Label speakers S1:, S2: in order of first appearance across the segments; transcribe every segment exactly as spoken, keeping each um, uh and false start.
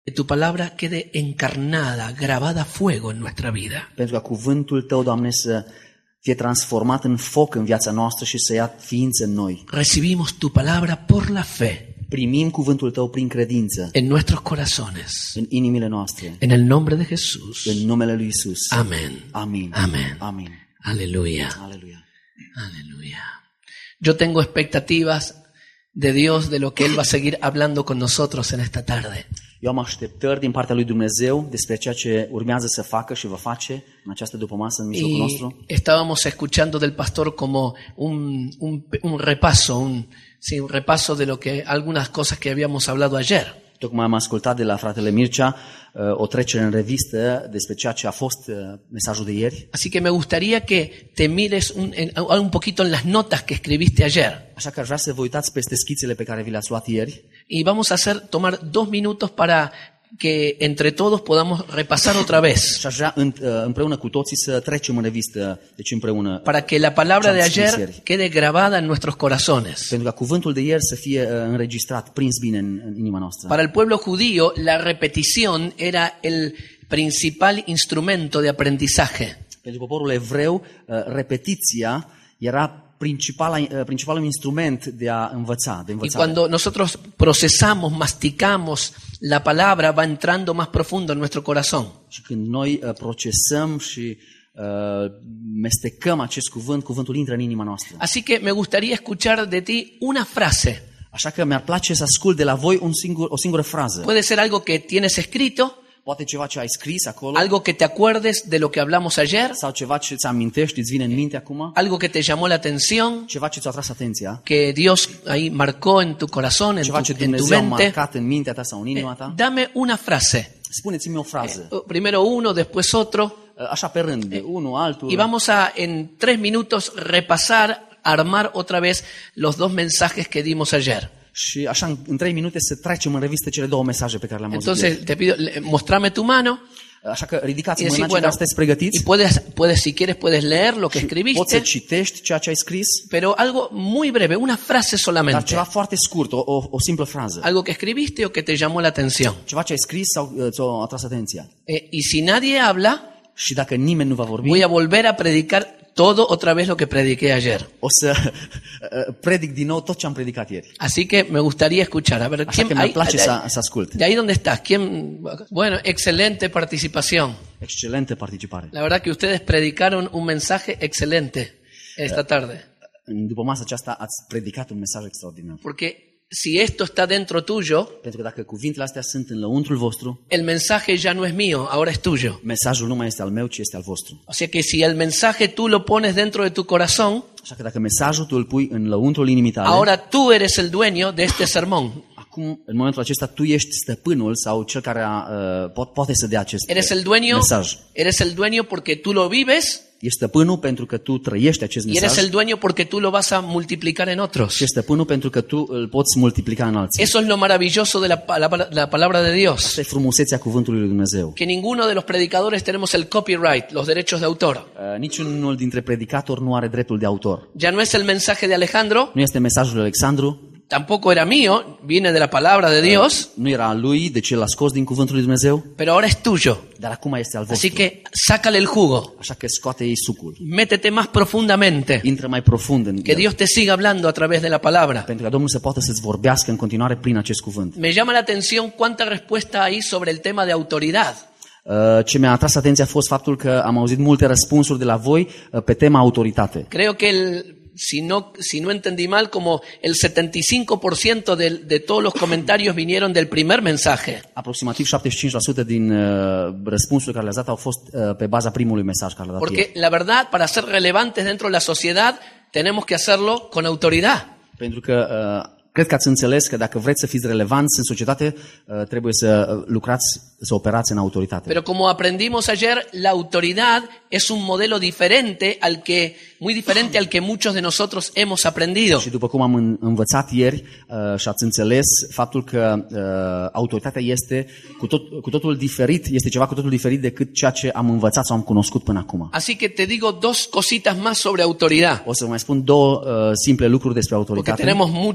S1: Que tu palabra quede encarnada, grabada a fuego en nuestra vida.
S2: Pentru ca cuvântul Tău, Doamne, să fie transformat în foc în viața noastră și să ia ființă în noi.
S1: Recibimos tu palabra por la fe.
S2: Primim cuvântul Tău prin credință
S1: en nuestros corazones.
S2: în inimile noastre.
S1: En el nombre de Jesús.
S2: În numele lui Isus.
S1: Amén.
S2: Amin.
S1: Amén.
S2: Amin.
S1: Aleluya.
S2: Aleluya.
S1: Aleluya. Yo tengo expectativas de Dios, de lo que Él va a seguir hablando con nosotros en esta tarde.
S2: Eu am așteptări din partea lui Dumnezeu despre ceea ce urmează să facă și va face în această dupămasă în mijlocul nostru.
S1: Y estábamos escuchando del pastor como un, un, un repaso, un, sí, un repaso de lo que algunas cosas que habíamos hablado ayer.
S2: Tocmai am ascultat de la fratele Mircea o trecere în revistă despre ceea ce a fost mesajul de ieri.
S1: Así que me gustaría que te mires un, en, un poquito en las notas que escribiste ayer.
S2: Așa că aș vrea să vă uitați peste schițele pe care vi le-ați luat ieri.
S1: Y vamos a hacer tomar dos minutos para que entre todos podamos repasar otra vez.
S2: Și aș vrea împreună cu toții să trecem în revistă, deci împreună.
S1: Para que la palabra de ayer quede grabada en nuestros corazones.
S2: Pentru ca cuvântul de ieri să fie înregistrat, prins bine în, în inima noastră.
S1: Para el pueblo judío, la repetición era el principal instrumento de aprendizaje.
S2: Pentru poporul evreu, repetiția era principalul instrument de a învăța, de învățare.
S1: Y cuando nosotros procesamos, masticamos la palabra, va entrando más profundo en nuestro corazón.
S2: Și când noi procesăm și uh, mestecăm acest cuvânt, cuvântul intră în inima noastră.
S1: Así que me gustaría escuchar de ti una frase.
S2: Așa că mi-ar place să ascult de la voi un singur, o singură frază.
S1: Puede ser algo que tienes escrito.
S2: Poate ceva ce ai scris acolo.
S1: Algo que te acuerdes de lo que hablamos ayer.
S2: Sau ceva ce îți amintești, îți vine în minte acum.
S1: Algo que te llamó la atención.
S2: Ceva ce ți-a atras atenția.
S1: Que Dios ahí marcó en tu corazón, en tu,
S2: ceva ce
S1: en tu
S2: Dumnezeu a
S1: mente.
S2: marcat în mintea ta sau în inima ta.
S1: Dame una frase.
S2: Spuneți-mi o frază.
S1: Primero uno, después otro.
S2: Așa pe rând, unul, altul.
S1: Y vamos a en tres minutos repasar, armar otra vez los dos mensajes que dimos ayer.
S2: Și așa în trei minute să trecem în revistă cele două mesaje pe care le-am auzit.
S1: Entonces te pido, mostrame tu mano.
S2: Așa că ridicați mâna,
S1: decir,
S2: bueno, dacă sunteți pregătiți.
S1: Y puedes, puedes, si quieres, puedes leer lo que escribiste.
S2: Poți să citești ceea ce ai scris.
S1: Pero algo muy breve, una frase solamente.
S2: Dar ceva foarte scurt, o, o, o simplă frază.
S1: Algo que escribiste o que te llamó la atención.
S2: Ceva ce ai scris sau ți-a atras atenția.
S1: Eh, y si nadie habla,
S2: și dacă nimeni nu va vorbi,
S1: voy a volver a predicar todo otra vez lo que prediqué ayer.
S2: O să uh, predic din nou tot ce am predicat ieri.
S1: Así que me gustaría escuchar. A ver,
S2: Așa că mi-ar place
S1: de,
S2: să, să ascult.
S1: De ahí donde estás, ¿quién? Bueno, excelente participación.
S2: Excelente participare.
S1: La verdad que ustedes predicaron un mensaje excelente esta tarde.
S2: După masa aceasta ați predicat un mesaj extraordinar.
S1: Porque si esto está dentro tuyo,
S2: pentru că dacă cuvintele astea sunt în lăuntrul vostru,
S1: el mensaje ya no es mío, ahora es tuyo.
S2: Mesajul nu mai este al meu, ci este al vostru.
S1: O sea que si el mensaje tú lo pones dentro de tu corazón,
S2: așa că dacă mesajul tu îl pui în lăuntrul inimii tale,
S1: ahora tú eres el dueño de este sermón.
S2: Acum, în momentul acesta, tu ești stăpânul sau cel care uh, po- poate să dea acest
S1: eres el dueño,
S2: mesaj.
S1: Eres el dueño porque tú lo vives.
S2: Ești stăpânul pentru că tu trăiești acest
S1: Y
S2: mesaj.
S1: eres el dueño porque tú lo vas a multiplicar en otros.
S2: Și ești stăpânul pentru că tu îl poți multiplica în alții.
S1: Eso es lo maravilloso de la, la, la palabra de Dios.
S2: Asta e frumusețea cuvântului lui Dumnezeu.
S1: Que ninguno de los predicadores tenemos el copyright, los derechos de autor.
S2: Uh, niciunul dintre predicatori nu are dreptul de autor.
S1: Ya no es el mensaje de Alejandro.
S2: Nu este mesajul lui Alexandru.
S1: Tampoco era mío, viene de la palabra de Dios.
S2: Nu era al lui, deci el l-a scos din cuvântul lui Dumnezeu.
S1: Pero ahora es tuyo.
S2: Dar acum este al vostru.
S1: Así que sácale el jugo.
S2: Așa că scoate-i sucul.
S1: Métete más profundamente.
S2: Intră mai profund în
S1: Que
S2: el.
S1: Dios te siga hablando a través de la palabra.
S2: Pentru ca Domnul să poată să-ți vorbească în continuare prin acest cuvânt.
S1: Me llama la atención cuánta respuesta hay sobre el tema de autoridad.
S2: Uh, Ce mi-a atras atenția a fost faptul că am auzit multe răspunsuri de la voi uh, pe tema autoritate.
S1: Creo que el Si no, si no entendí mal, como el setenta y cinco por ciento de, de todos los comentarios vinieron del primer mensaje.
S2: Aproximativ șaptezeci și cinci la sută din uh, răspunsurile care le-ați dat au fost uh, pe baza primului mesaj care l-a dat
S1: Porque
S2: ieri.
S1: la verdad, para ser relevantes dentro de la sociedad, tenemos que hacerlo con autoridad.
S2: Pentru că uh, cred că ați înțeles că dacă vreți să fiți relevanți în societate, uh, trebuie să lucrați, să operați în autoritate.
S1: Pero como aprendimos ayer, la autoridad es un modelo diferente al que, muy diferente al que muchos de nosotros hemos aprendido.
S2: Și după cum am în- învățat ieri uh, și ați înțeles faptul că uh, autoritatea este cu, tot, cu totul diferit, este ceva cu totul diferit decât ceea ce am învățat sau am cunoscut până acum.
S1: Así que te digo dos cositas más sobre autoridad.
S2: O să vă mai spun două uh, simple lucruri despre
S1: Porque
S2: autoritate.
S1: tenemos mucho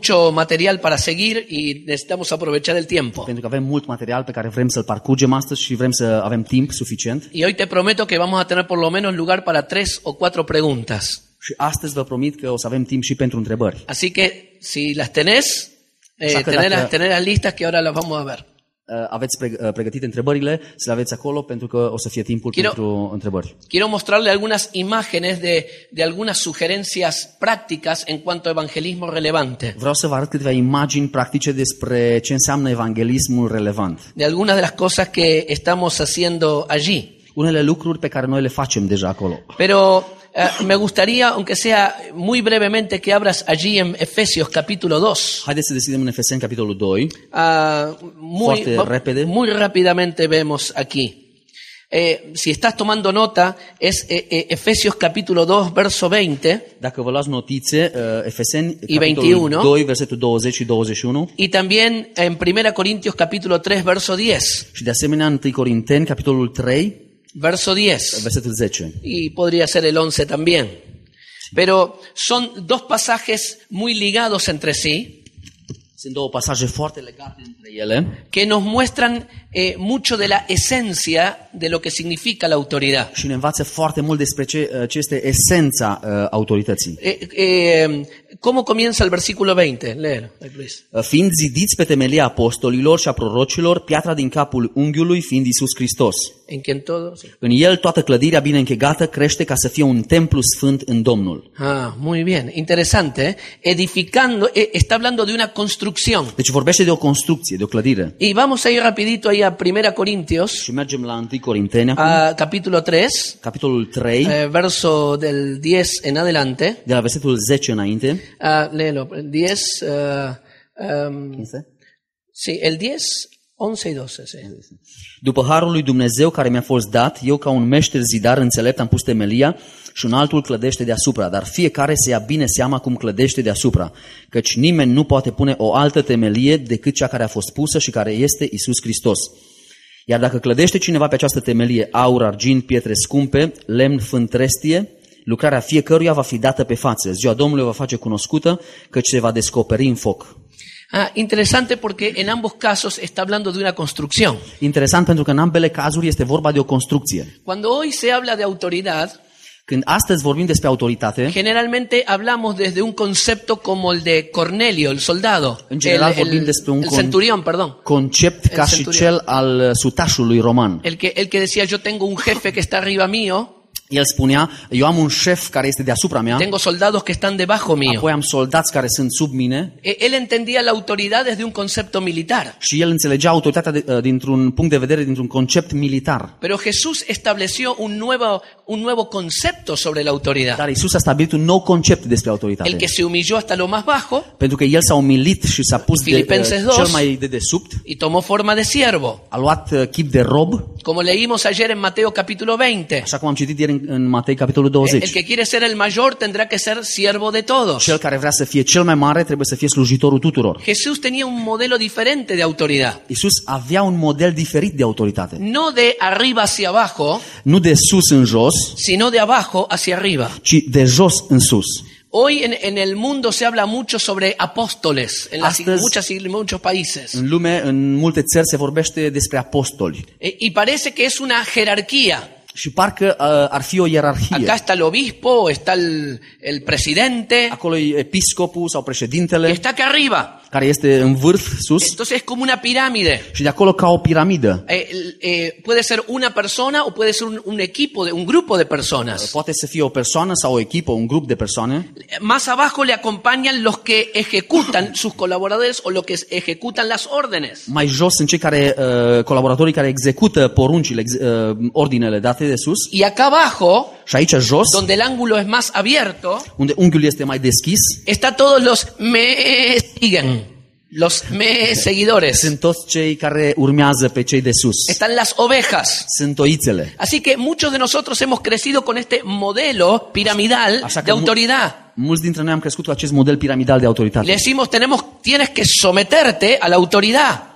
S1: material para seguir y necesitamos aprovechar el tiempo.
S2: Pentru că avem mult material pe care vrem să-l parcurgem astăzi și vrem să avem timp suficient.
S1: Y hoy te prometo que vamos a tener por lo menos lugar para tres o cuatro preguntas.
S2: Și astăzi vă promit că o să avem timp și pentru întrebări.
S1: Así que si las tenés, eh, tenerlas, tenerlas listas que ahora las vamos a ver.
S2: Aveți pregătite întrebările, să le aveți acolo pentru că o să fie timpul quiero, pentru întrebări.
S1: Quiero mostrarle algunas imágenes de, de algunas sugerencias prácticas en cuanto a evangelismo relevante.
S2: Vreau să vă arăt câteva imagini practice despre ce înseamnă evanghelismul relevant.
S1: De algunas de las cosas que estamos haciendo allí.
S2: Unele lucruri pe care noi le facem deja acolo.
S1: Pero Uh, me gustaría, aunque sea muy brevemente, que abras allí en Efesios capítulo dos.
S2: Haideți să deschidem în Efeseni capitolul doi.
S1: Uh, muy,
S2: repede.
S1: muy rápidamente vemos aquí. Eh, si estás tomando nota, es eh, eh, Efesios capítulo dos, verso veinte.
S2: Dacă vă luați notițe, uh, Efeseni
S1: y veintiuno.
S2: doi, versetul douăzeci și douăzeci și unu.
S1: Y también en Primera Corintios capítulo tres, verso diez.
S2: Și de asemenea în întâi Corinteni capitolul trei.
S1: Verso diez.
S2: Versetul zece.
S1: Y podría ser el once también. Pero son dos pasajes muy ligados entre sí.
S2: Sunt două pasaje foarte legate între ele.
S1: Que nos muestran eh, mucho de la esencia de lo que significa la autoridad.
S2: Și ne învață foarte mult despre ce, ce este esența uh, autorității.
S1: Eh, eh, ¿Cómo comienza el versículo veinte? Léelo, Luis.
S2: Fiind zidiți pe temelia apostolilor și a prorocilor, piatra din capul unghiului fiind Iisus Hristos.
S1: En quien todo, sí.
S2: În el toată clădirea bine închegată crește ca să fie un templu sfânt în Domnul.
S1: Ah, muy bien, interesante. ¿eh? Edificando, eh, está hablando de una construcción.
S2: Deci vorbește de o construcție, de o clădire.
S1: Y vamos a ir rapidito ahí a Primera Corintios.
S2: Și mergem la întâi Corinteni acum.
S1: A capítulo tres.
S2: Capitolul trei.
S1: Eh, verso del diez en adelante.
S2: De la versetul zece înainte.
S1: Ah, léelo, diez. Uh, um, sí, el diez, once y doce. Sí.
S2: După harul lui Dumnezeu care mi-a fost dat, eu ca un meșter zidar înțelept am pus temelia și un altul clădește deasupra, dar fiecare să ia bine seama cum clădește deasupra, căci nimeni nu poate pune o altă temelie decât cea care a fost pusă și care este Iisus Hristos. Iar dacă clădește cineva pe această temelie aur, argint, pietre scumpe, lemn, fân, trestie, lucrarea fiecăruia va fi dată pe față. Ziua Domnului va face cunoscută, căci se va descoperi în foc.
S1: Ah, interesante porque en ambos casos está hablando de una construcción.
S2: Interesant pentru că în ambele cazuri este vorba de o construcție.
S1: Cuando hoy se habla de autoridad,
S2: când astăzi vorbim despre autoritate,
S1: generalmente hablamos desde un concepto como el de Cornelio, el soldado,
S2: în general
S1: el,
S2: vorbim
S1: el,
S2: despre un
S1: el centurión, perdón.
S2: concept ca și cel al sutașului roman.
S1: El que, el que decía, yo tengo un jefe que está arriba mío.
S2: El spunea, eu am un șef care este deasupra mea.
S1: Tengo soldados que están debajo mío.
S2: Apoi am soldați care sunt sub mine.
S1: Él entendía la autoridad desde un concepto militar.
S2: Și el înțelegea autoritatea de, dintr-un punct de vedere, dintr-un concept militar.
S1: Pero Jesús estableció un nuevo, un nuevo concepto sobre la autoridad.
S2: Dar Iisus a stabilit un nou concept despre autoritate.
S1: El que se humilló hasta lo más bajo.
S2: Pentru că el s-a umilit și s-a pus de, uh, cel mai de desubt.
S1: Y tomó forma de siervo.
S2: A luat uh, chip de rob.
S1: Como leímos ayer en Mateo capítulo veinte.
S2: Așa cum am citit ieri în, în Matei capitolul douăzeci.
S1: El que quiere ser el mayor tendrá que ser siervo de todos.
S2: Cel care vrea să fie cel mai mare trebuie să fie slujitorul tuturor.
S1: Jesús tenía un modelo diferente de autoridad.
S2: Iisus avea un model diferit de autoritate.
S1: No de arriba hacia abajo,
S2: nu de sus în jos,
S1: sino de abajo hacia arriba.
S2: ci de jos în sus.
S1: Hoy en, en el mundo se habla mucho sobre apóstoles en, las,
S2: Astăzi,
S1: muchas, en muchos países.
S2: În lume, în multe țări se vorbește despre apostoli.
S1: E, y parece que es una jerarquía.
S2: Și parcă uh, ar fi o ierarhie.
S1: Acá está el obispo, está el, el presidente.
S2: Acolo e episcopul sau președintele.
S1: Está acá arriba.
S2: Care este în vârf, sus.
S1: Entonces es como una pirámide.
S2: Și de acolo ca o piramidă.
S1: Eh, eh, puede ser una persona o puede ser un, un equipo, de, un grupo de personas.
S2: Poate să fie o persoană sau o echipă, un grup de persoane.
S1: Más abajo le acompañan los que ejecutan sus colaboradores o los que ejecutan las órdenes.
S2: Mai jos sunt cei care uh, colaboratorii care execută poruncile, ex, uh, ordinele date de sus.
S1: Y acá abajo,
S2: și aici jos,
S1: donde el ángulo es más abierto,
S2: unde unghiul este mai deschis,
S1: está todos los me siguen. Los me seguidores.
S2: Sunt toți cei care urmează pe cei de sus.
S1: Están las ovejas.
S2: Sunt oițele.
S1: Así que muchos de nosotros hemos crecido con este modelo piramidal de autoridad.
S2: Mulți dintre noi am crescut cu acest model piramidal de autoritate.
S1: Le decimos, tenemos, tienes que someterte a la autoridad.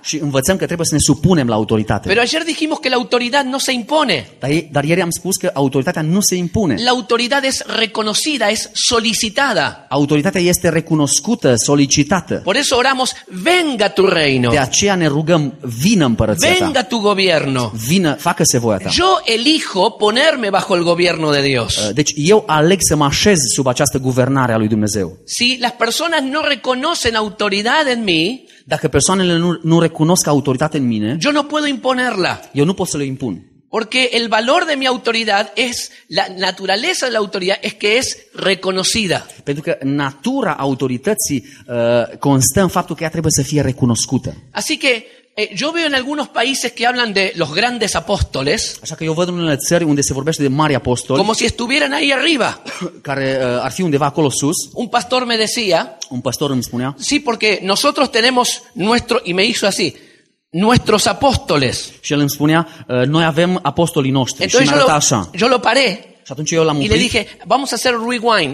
S2: Și învățăm că trebuie să ne supunem la autoritate.
S1: Pero ayer dijimos que la autoridad no se impone.
S2: Dar, dar ieri am spus că autoritatea nu se impune.
S1: La autoridad es reconocida, es solicitada.
S2: Autoritatea este recunoscută, solicitată.
S1: Por eso oramos, venga tu reino,
S2: De aceea ne rugăm, vină împărăția ta.
S1: venga tu gobierno.
S2: Vină, facă-se voia ta.
S1: Yo elijo ponerme bajo el gobierno de Dios.
S2: Deci eu aleg să mă așez sub această guvernare a lui Dumnezeu.
S1: Si las personas no reconocen autoridad en mí,
S2: Dacă persoanele nu, nu recunosc autoritate în mine,
S1: yo no puedo imponerla.
S2: eu nu pot să le impun.
S1: Porque el valor de mi autoridad es, la naturaleza de la autoridad es que es reconocida.
S2: Pentru că natura autorității uh, constă în faptul că ea trebuie să fie recunoscută.
S1: Así que eh, yo veo en algunos países que hablan de los grandes apóstoles
S2: Așa că eu văd în unele țări unde se vorbește de mari apostoli,
S1: como si estuvieran ahí arriba.
S2: care uh, ar fi undeva acolo sus.
S1: Un pastor me decía,
S2: Un pastor îmi spunea,
S1: sí, porque nosotros tenemos nuestro, y me hizo así, nuestros apóstoles.
S2: și el îmi spunea, uh, noi avem apostolii noștri. Și
S1: Entonces
S2: mi
S1: yo
S2: arăta
S1: lo,
S2: așa.
S1: yo lo paré
S2: Și atunci eu l-am
S1: y le
S2: oprit.
S1: dije, vamos a hacer rewind.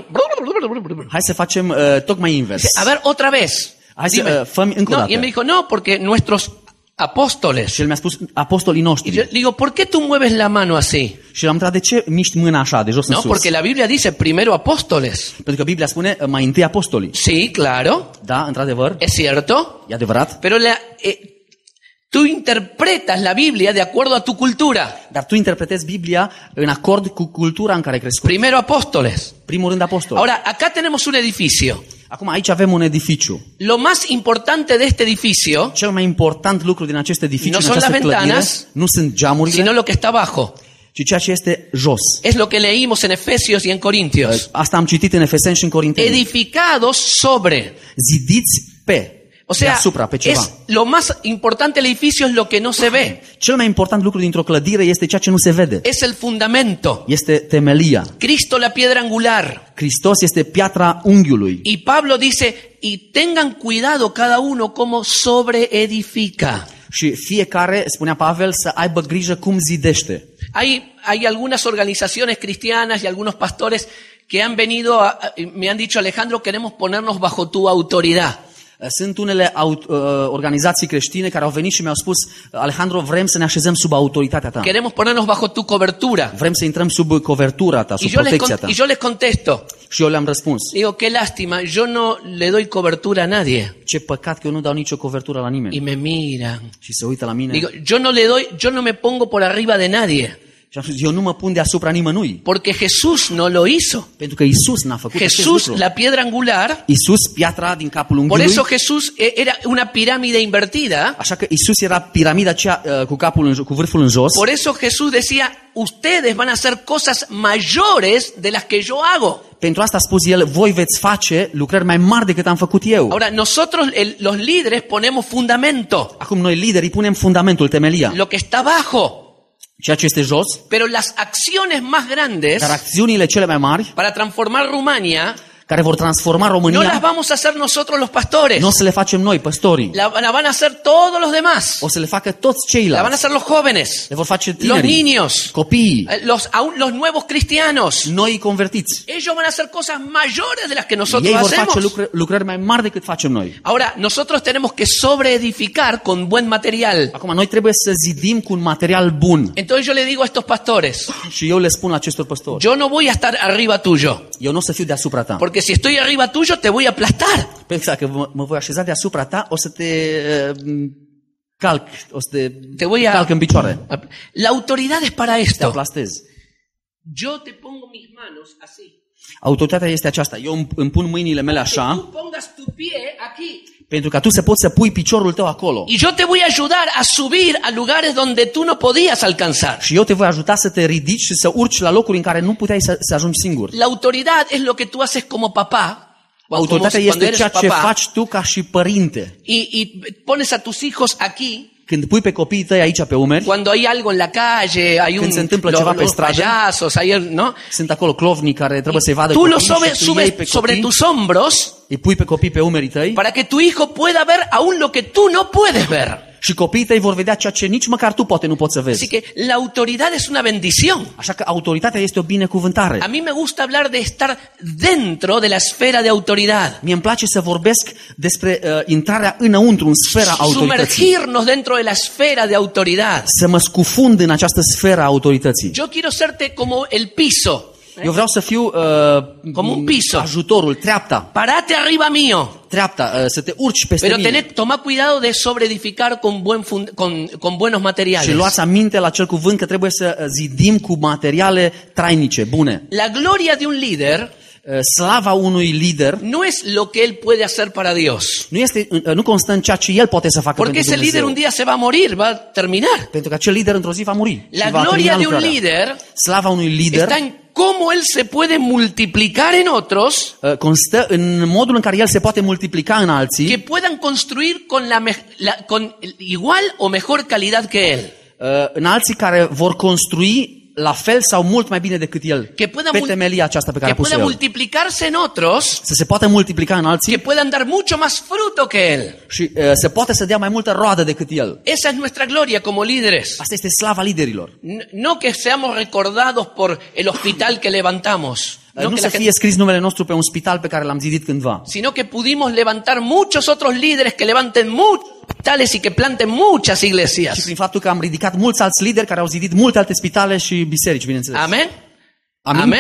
S2: Hai să facem uh, tocmai invers.
S1: A ver, otra vez.
S2: Hai
S1: Dime.
S2: să uh, făm încă o
S1: No,
S2: dată.
S1: y él me dijo, no, porque nuestros apóstoles.
S2: Și el mi-a spus, apostolii
S1: Y yo
S2: noștri.
S1: le digo, ¿por qué tú mueves la mano así?
S2: Și l-am întrebat, de ce miști mâna așa, de jos în
S1: No,
S2: sus?
S1: porque la Biblia dice primero apóstoles.
S2: Pentru că Biblia spune uh, mai întâi apostolii.
S1: Sí, claro,
S2: Da, într-adevăr,
S1: es cierto.
S2: e adevărat.
S1: Pero la, eh, tú interpretas la Biblia de acuerdo a tu cultura.
S2: Dar tu interpretezi Biblia în acord cu cultura în care ai crescut.
S1: Primero apóstoles.
S2: Primul rând apostoli.
S1: Ahora, acá tenemos un edificio.
S2: Acum aici avem un edificiu.
S1: Lo más importante de este edificio,
S2: Cel mai important lucru din acest edificiu,
S1: No
S2: în
S1: son
S2: această
S1: las
S2: clădire,
S1: ventanas,
S2: nu sunt geamurile,
S1: sino lo que está abajo.
S2: ci ceea ce este jos.
S1: Es lo que leímos en Efesios y en Corintios.
S2: Asta am citit în Efeseni și în Corinteni.
S1: Edificados sobre.
S2: Zidiți pe,
S1: O sea,
S2: deasupra, pe ceva.
S1: es lo más importante del edificio es lo que no se ve.
S2: Cel mai important lucru dintr-o clădire este ceea ce nu se vede.
S1: Es el fundamento.
S2: Este temelia.
S1: Cristo la piedra angular.
S2: Hristos este piatra unghiului.
S1: Y Pablo dice, y tengan cuidado cada uno como sobreedifica.
S2: Și fiecare, spunea Pavel, să aibă grijă cum zidește.
S1: Hay, hay algunas organizaciones cristianas y algunos pastores que han venido, a, me han dicho, Alejandro, queremos ponernos bajo tu autoridad.
S2: Sunt unele aut, uh, organizații creștine care au venit și mi-au spus, Alejandro, vrem să ne așezăm sub autoritatea ta.
S1: Queremos ponernos bajo tu cobertura.
S2: Vrem să intrăm sub covertura ta,
S1: Y
S2: sub
S1: yo, les,
S2: protecția
S1: con-
S2: ta.
S1: y yo les contesto,
S2: Și eu le-am răspuns,
S1: digo, qué lástima, yo no le doy cobertura a nadie.
S2: ce păcat că eu nu dau nicio covertură la
S1: Y
S2: nimeni.
S1: me miran.
S2: Și se uită la mine.
S1: Digo, yo no le doy, yo no me pongo por arriba de nadie,
S2: Și am spus, eu nu mă pun deasupra nimănui.
S1: porque Jesús no lo hizo.
S2: Pentru că Isus n-a făcut acest
S1: Jesús,
S2: lucru.
S1: la piedra angular,
S2: Isus, piatra din capul
S1: por
S2: unghiului.
S1: eso Jesús eh, era una pirámide invertida.
S2: Așa că Isus era piramida aceea uh, cu capul în, jo- cu vârful în jos.
S1: Por eso Jesús decía, ustedes van a hacer cosas mayores de las que yo hago.
S2: Pentru asta a spus el, voi veți face lucrări mai mari decât am făcut eu.
S1: Ahora, nosotros, el- los líderes, ponemos fundamento,
S2: Acum noi liderii punem fundamentul, temelia.
S1: lo que está abajo.
S2: Ceea ce este jos,
S1: Pero las acciones más grandes
S2: dar acțiunile cele mai mari,
S1: para transformar Rumania,
S2: care vor transforma
S1: no las
S2: România,
S1: vamos a hacer nosotros los pastores.
S2: nu o să le facem noi, păstorii.
S1: La, la van a hacer todos los demás.
S2: O să le facă toți
S1: La van a
S2: ceilalți.
S1: hacer los jóvenes,
S2: Le vor face
S1: los
S2: tinerii,
S1: niños,
S2: copiii,
S1: eh, los, aún los nuevos cristianos.
S2: noi convertiți.
S1: Ellos van a hacer cosas mayores de las que nosotros
S2: Ei vor face
S1: hacemos.
S2: lucrări, lucrări mai mari decât facem noi.
S1: Ahora, nosotros tenemos que sobreedificar con buen material.
S2: Acum, noi trebuie să zidim cu un material bun.
S1: Entonces yo le digo a estos pastores,
S2: Și eu le spun acestor păstori,
S1: yo no voy a estar arriba tuyo,
S2: eu nu o să fiu deasupra ta.
S1: porque si estoy arriba tuyo te voy a aplastar.
S2: Pentru că dacă mă, mă voi așeza deasupra ta, o să te uh, calc, o să te,
S1: Te voy a...
S2: calc în picioare.
S1: La autoridad es para
S2: Te
S1: esto.
S2: aplastez.
S1: Yo te pongo mis manos así.
S2: Autoritatea este aceasta. Eu îmi- îmi pun mâinile mele
S1: Que
S2: așa,
S1: tú pongas tu pie aquí.
S2: pentru ca tu să poți să pui piciorul tău acolo.
S1: Y yo te voy a ayudar a subir a lugares donde tú no podías alcanzar.
S2: Și eu te voi ajuta să te ridici și să urci la locuri în care nu puteai să, să ajungi singur.
S1: La autoridad es lo que tú haces como papá. o como
S2: Autoritatea
S1: cuando
S2: este
S1: eres
S2: ceea ce
S1: papá,
S2: faci tu ca și părinte.
S1: y, y pones a tus hijos aquí.
S2: Când pui pe copiii tăi aici pe umeri,
S1: Cuando hay algo en la calle, hay un,
S2: Când se întâmplă
S1: lo-
S2: ceva pe
S1: los
S2: stradă,
S1: payasos, hay, ¿no?
S2: sunt acolo clovnii care trebuie să-i vadă
S1: Tú lo
S2: copiii
S1: sobre,
S2: și tu iei pe
S1: subes sobre
S2: copii,
S1: tus hombros
S2: îi pui pe copii pe umerii tăi,
S1: para que tu hijo pueda ver aún lo que tú no puedes ver.
S2: Și copiii tăi vor vedea ceea ce nici măcar tu poate nu poți să
S1: Así
S2: vezi.
S1: que la autoridad es una bendición.
S2: Așa că autoritatea este o binecuvântare.
S1: A mí me gusta hablar de estar dentro de la esfera de autoridad.
S2: Mie îmi place să vorbesc despre uh, intrarea înăuntru, în sfera autorității.
S1: Sumergirnos dentro de la esfera de autoridad.
S2: Să mă scufund în această sferă a autorității.
S1: Yo quiero serte como el piso.
S2: Eu vreau să fiu uh,
S1: Como un piso.
S2: ajutorul, treapta,
S1: Parate arriba mío.
S2: treapta, uh, să te urci peste
S1: Pero
S2: mine.
S1: tened, toma cuidado de sobreedificar con, buen fund- con, con buenos
S2: Și
S1: materiales.
S2: luați aminte la acel cuvânt că trebuie să zidim cu materiale trainice, bune.
S1: La gloria de un líder
S2: Uh, Slava unui lider
S1: no es lo que él puede hacer para Dios.
S2: nu, este, uh, nu constă în ceea ce el poate să facă
S1: Porque
S2: pentru
S1: ese líder
S2: Dumnezeu.
S1: un día se va a morir, va a terminar.
S2: Pentru că acel lider într-o zi va muri.
S1: La
S2: și va
S1: gloria
S2: termina
S1: de un
S2: lucrarea.
S1: líder
S2: Slava unui lider
S1: está en cómo él se puede multiplicar en otros
S2: uh, constă în modul în care el se poate multiplica în alții,
S1: que puedan construir con, la, me- la- con igual o mejor calidad que él.
S2: uh, în alții care vor construi la fel sau mult mai bine decât el
S1: Que pueda,
S2: pe
S1: mul-
S2: temelia aceasta pe care
S1: que
S2: a pus
S1: pueda
S2: el.
S1: multiplicarse en otros
S2: Să se poată multiplica în alții
S1: que puedan dar mucho más fruto que él.
S2: și uh, să poată să dea mai multă roadă decât el.
S1: Esa es nuestra gloria como líderes.
S2: Asta este slava liderilor.
S1: N- No que seamos recordados por el hospital que levantamos,
S2: Uh,
S1: no
S2: nu
S1: que
S2: să
S1: la
S2: fie
S1: gente-
S2: scris numele nostru pe un spital pe care l-am zidit cândva,
S1: sino que pudimos levantar muchos otros líderes que levanten muchos hospitales y que planten muchas
S2: și
S1: iglesias.
S2: prin faptul că am ridicat mulți alți lideri care au zidit multe alte spitale și biserici, bineînțeles.
S1: Amén.
S2: Amin.
S1: Amén.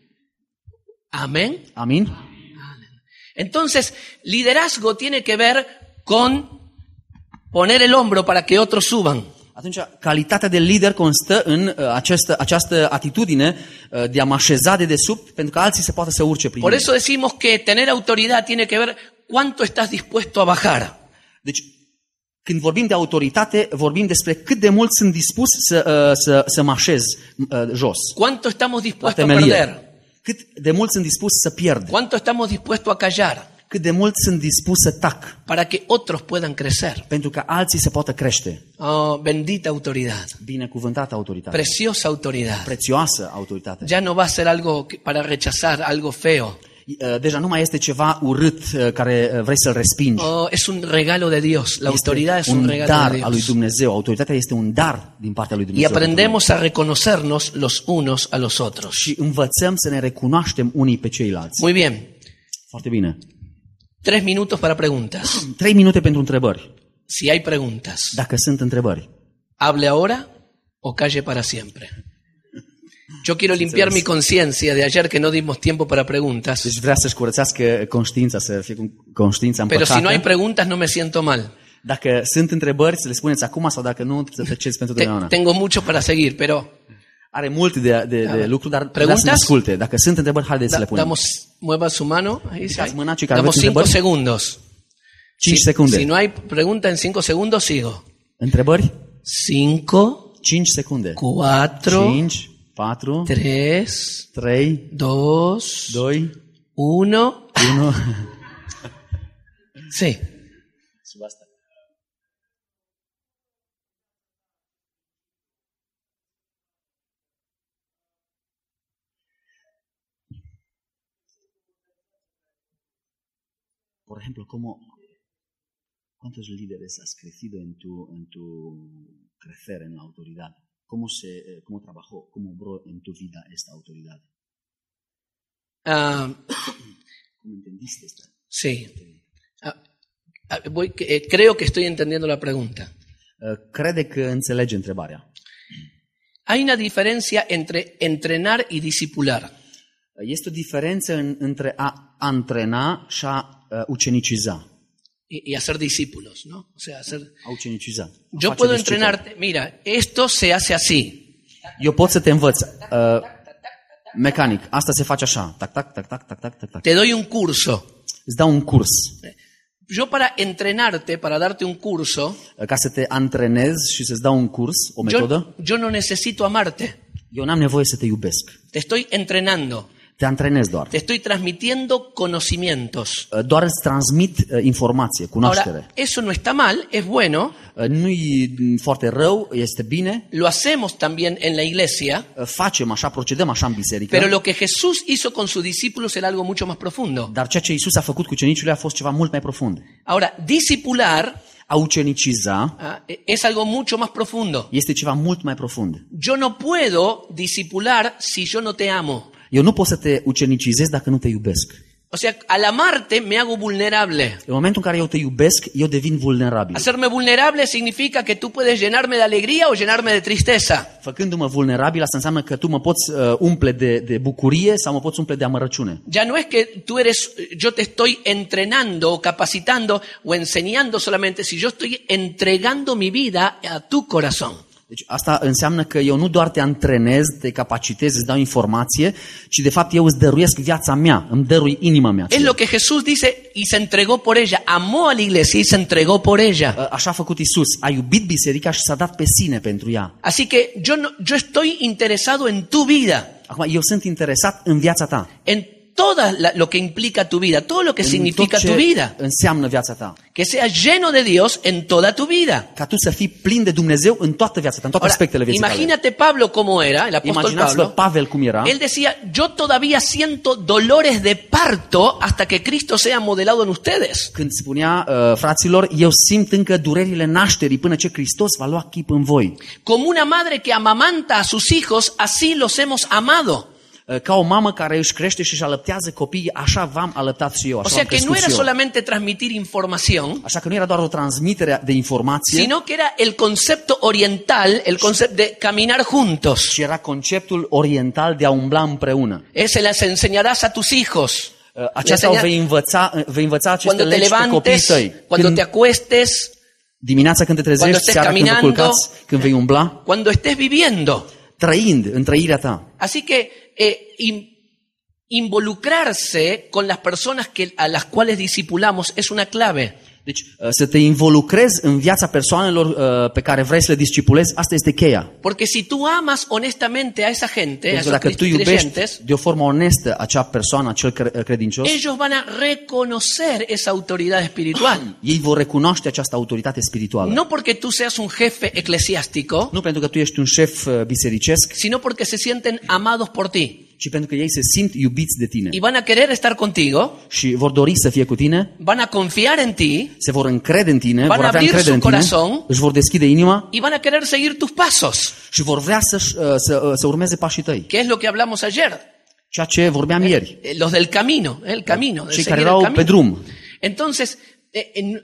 S1: Amén.
S2: Amin?
S1: Entonces, liderazgo tiene que ver con poner el hombro para que otros suban.
S2: Atunci, calitatea de lider constă în uh, această, această atitudine uh, de a mă așeza de desubt pentru că alții se poată să urce prin
S1: Por
S2: mine.
S1: eso decimos que tener autoridad tiene que ver cuánto estás dispuesto a bajar.
S2: Deci, când vorbim de autoritate, vorbim despre cât de mult sunt dispus să, uh, să, să mă așez uh, jos,
S1: Cuánto estamos
S2: la
S1: dispuestos a
S2: temelie.
S1: perder.
S2: Cât de mult sunt dispus să pierd,
S1: Cuánto estamos dispuestos a callar
S2: cât de mult sunt dispus să tac,
S1: para que otros puedan crecer.
S2: pentru că alții se poată crește.
S1: Oh, bendita autoridad.
S2: Binecuvântată autoritate,
S1: Preciosa autoridad.
S2: prețioasă autoritate.
S1: Ya no va a ser algo que- para rechazar, algo feo.
S2: Uh, Deja nu mai este ceva urât uh, care uh, vrei să-l respingi.
S1: Oh, es un regalo de Dios. La autoridad es
S2: Este
S1: un
S2: un
S1: regalo
S2: dar
S1: de
S2: al lui
S1: Dios.
S2: Dumnezeu. Autoritatea este un dar din partea lui
S1: Y
S2: Dumnezeu. pentru noi.
S1: aprendemos a reconocernos los unos a los otros.
S2: Și învățăm să ne recunoaștem unii pe ceilalți.
S1: Muy bien.
S2: Foarte bine.
S1: Tres minutos para preguntas.
S2: Trei minute pentru întrebări.
S1: Si hay preguntas,
S2: Dacă sunt întrebări.
S1: hable ahora o calle para siempre. Yo quiero limpiar mi conciencia de ayer que no dimos tiempo para preguntas.
S2: Deci vrea să-și curățească conștiința, să fie cu conștiința
S1: Pero si no hay
S2: împăcată.
S1: preguntas no me siento mal.
S2: Dacă sunt întrebări, să le spuneți acum sau dacă nu, să tăceți pentru
S1: Te-
S2: totdeauna.
S1: tengo mucho para seguir, pero
S2: Are mult de, de, de lucru, dar vrea să ne
S1: Preguntas?
S2: asculte. Dacă sunt întrebări, haideți să
S1: da-
S2: le punem.
S1: damos, mueva su mano. Ahí sí hay.
S2: mâna, cei care
S1: Damos
S2: aveți
S1: cinco
S2: întrebări.
S1: segundos.
S2: cinci
S1: Si-
S2: secunde.
S1: Si no hay pregunta en cinco segundos, sigo.
S2: Întrebări?
S1: Cinco,
S2: cinci secunde.
S1: cuatro,
S2: cinci, patru,
S1: tres,
S2: trei,
S1: dos,
S2: doi,
S1: uno.
S2: unu.
S1: Sí.
S2: Por ejemplo, ¿cómo, ¿cuántos líderes has crecido en tu, en tu crecer en la autoridad? ¿Cómo, se, eh, ¿Cómo trabajó, cómo obró en tu vida esta autoridad?
S1: Ah,
S2: ¿Cómo entendiste esta?
S1: sí. Ah, ah, voy- eh, creo que estoy entendiendo la pregunta.
S2: Uh, Crede că înțelege întrebarea.
S1: Hay una diferencia entre entrenar y discipular.
S2: Uh, Este o diferență în, între a antrena și a uh, uceniciza.
S1: Y, y hacer discípulos, ¿no? O sea, hacer...
S2: A uceniciza. A
S1: Yo
S2: face
S1: puedo
S2: discipol.
S1: entrenarte, mira, esto se hace así.
S2: Eu pot să te învăț. Uh, mecanic. Asta se face așa. Tac, tac, tac, tac, tac, tac, tac, tac.
S1: Te doy un curso.
S2: Îți dau un curs.
S1: Yo para entrenarte, para darte un curso,
S2: Uh, Ca să te antrenezi și să-ți dau un curs, o metodă,
S1: yo, yo no necesito amarte.
S2: eu n-am nevoie să te iubesc.
S1: Te estoy entrenando.
S2: Te antrenezi doar.
S1: Te estoy transmitiendo conocimientos.
S2: Uh, Doar îți transmit uh, informație, cunoaștere.
S1: Ahora, eso no está mal, es bueno.
S2: Uh, Nu-i mm, foarte rău, este bine.
S1: Lo hacemos también en la iglesia.
S2: Uh, Facem așa, procedăm așa în biserică.
S1: Pero lo que Jesús hizo con sus discípulos era algo mucho más profundo.
S2: Dar ceea ce Iisus a făcut cu cenicii lui a fost ceva mult mai profund.
S1: Ahora, discipular
S2: A uceniciza
S1: ah, es algo mucho más profundo.
S2: este ceva mult mai profund.
S1: Yo no puedo discipular si yo no te amo.
S2: Eu nu pot să te ucenicizez dacă nu te iubesc.
S1: O sea, al amarte me hago vulnerable.
S2: În momentul în care eu te iubesc, eu devin vulnerabil.
S1: Hacerme vulnerable significa que tú puedes llenarme de alegría o llenarme de tristeza.
S2: Făcându-mă vulnerabil, asta înseamnă că tu mă poți uh, umple de, de bucurie sau mă poți umple de amărăciune.
S1: Ya no es que tú eres, yo te estoy entrenando o capacitando o enseñando solamente, si yo estoy entregando mi vida a tu corazón.
S2: Deci asta înseamnă că eu nu doar te antrenez, te capacitez, îți dau informație, ci de fapt eu îți dăruiesc viața mea, îmi dărui inima mea.
S1: Es lo que Jesús dice y se entregó por ella. Amó a la iglesia y se entregó por ella.
S2: Așa a făcut Isus, a iubit biserica și s-a dat pe sine pentru ea.
S1: Así que yo, no, yo estoy interesado en tu vida.
S2: Acum, eu sunt interesat în viața ta.
S1: En todo lo que implica tu vida, todo lo que
S2: În
S1: significa
S2: tot
S1: tu
S2: ce
S1: vida.
S2: înseamnă viața ta.
S1: Que seas lleno de Dios en toda tu vida.
S2: Ca tu să fii plin de Dumnezeu în toată viața ta, în toate
S1: Ahora,
S2: aspectele vieții tale.
S1: imagínate Pablo como era, el apóstol
S2: Imaginați-vă
S1: Pablo.
S2: Pavel cum era.
S1: Él decía, yo todavía siento dolores de parto hasta que Cristo sea modelado en ustedes.
S2: Când spunea, uh, fraților, eu simt încă durerile nașterii până ce Hristos va lua chip în voi.
S1: Como una madre que amamanta a sus hijos, así los hemos amado.
S2: Ca o mamă care își crește și își alăptează copiii, așa v-am alăptat și eu,
S1: O
S2: așa
S1: sea
S2: v-am
S1: que no
S2: crescut
S1: era
S2: și eu.
S1: solamente transmitir información,
S2: Așa că nu era doar o transmitere de informație,
S1: sino que era el concepto oriental, el concepto de caminar juntos.
S2: ci era conceptul oriental de a umbla împreună.
S1: Eh, Se las enseñarás a tus hijos.
S2: Aceasta o vei învăța, vei învăța aceste
S1: Cuando te
S2: legi pe copiii
S1: levantes,
S2: tăi.
S1: cuando
S2: Când,
S1: te acuestes,
S2: dimineața când te
S1: cuando
S2: trezești,
S1: estés
S2: seara când vă
S1: caminando,
S2: culcați, când vei umbla,
S1: cuando estés viviendo.
S2: trăind în trăirea ta.
S1: Así que eh, in- involucrarse con las personas que, a las cuales discipulamos es una clave.
S2: Deci să te involucrezi în viața persoanelor uh, pe care vrei să le discipulezi, asta este cheia.
S1: Porque si tú amas honestamente a esa gente, a
S2: Pentru că
S1: esos
S2: dacă tu
S1: cre-
S2: iubești
S1: creyentes,
S2: de o formă onestă acea persoană, acel cre- credincios,
S1: ellos van a reconocer esa autoridad espiritual.
S2: ei vor recunoaște această autoritate spirituală.
S1: No porque tú seas un jefe eclesiástico,
S2: Nu pentru că tu ești un șef uh, bisericesc,
S1: sino porque se sienten amados por ti.
S2: ci pentru că ei se simt iubiți de tine.
S1: Y van a querer estar contigo,
S2: Și vor dori să fie cu tine,
S1: van a confiar en ti
S2: se vor încrede în tine,
S1: Van
S2: vor avea
S1: abrir
S2: încredere în
S1: su
S2: tine,
S1: corazón.
S2: își vor deschide inima
S1: y van a querer seguir tus pasos,
S2: și vor vrea să, să, să urmeze pașii tăi.
S1: que es lo que hablamos ayer.
S2: Ceea ce vorbeam ieri.
S1: Eh, Los del camino, el camino, de
S2: Cei
S1: seguir
S2: care
S1: el
S2: erau
S1: camino.
S2: pe drum.
S1: Entonces, eh, en-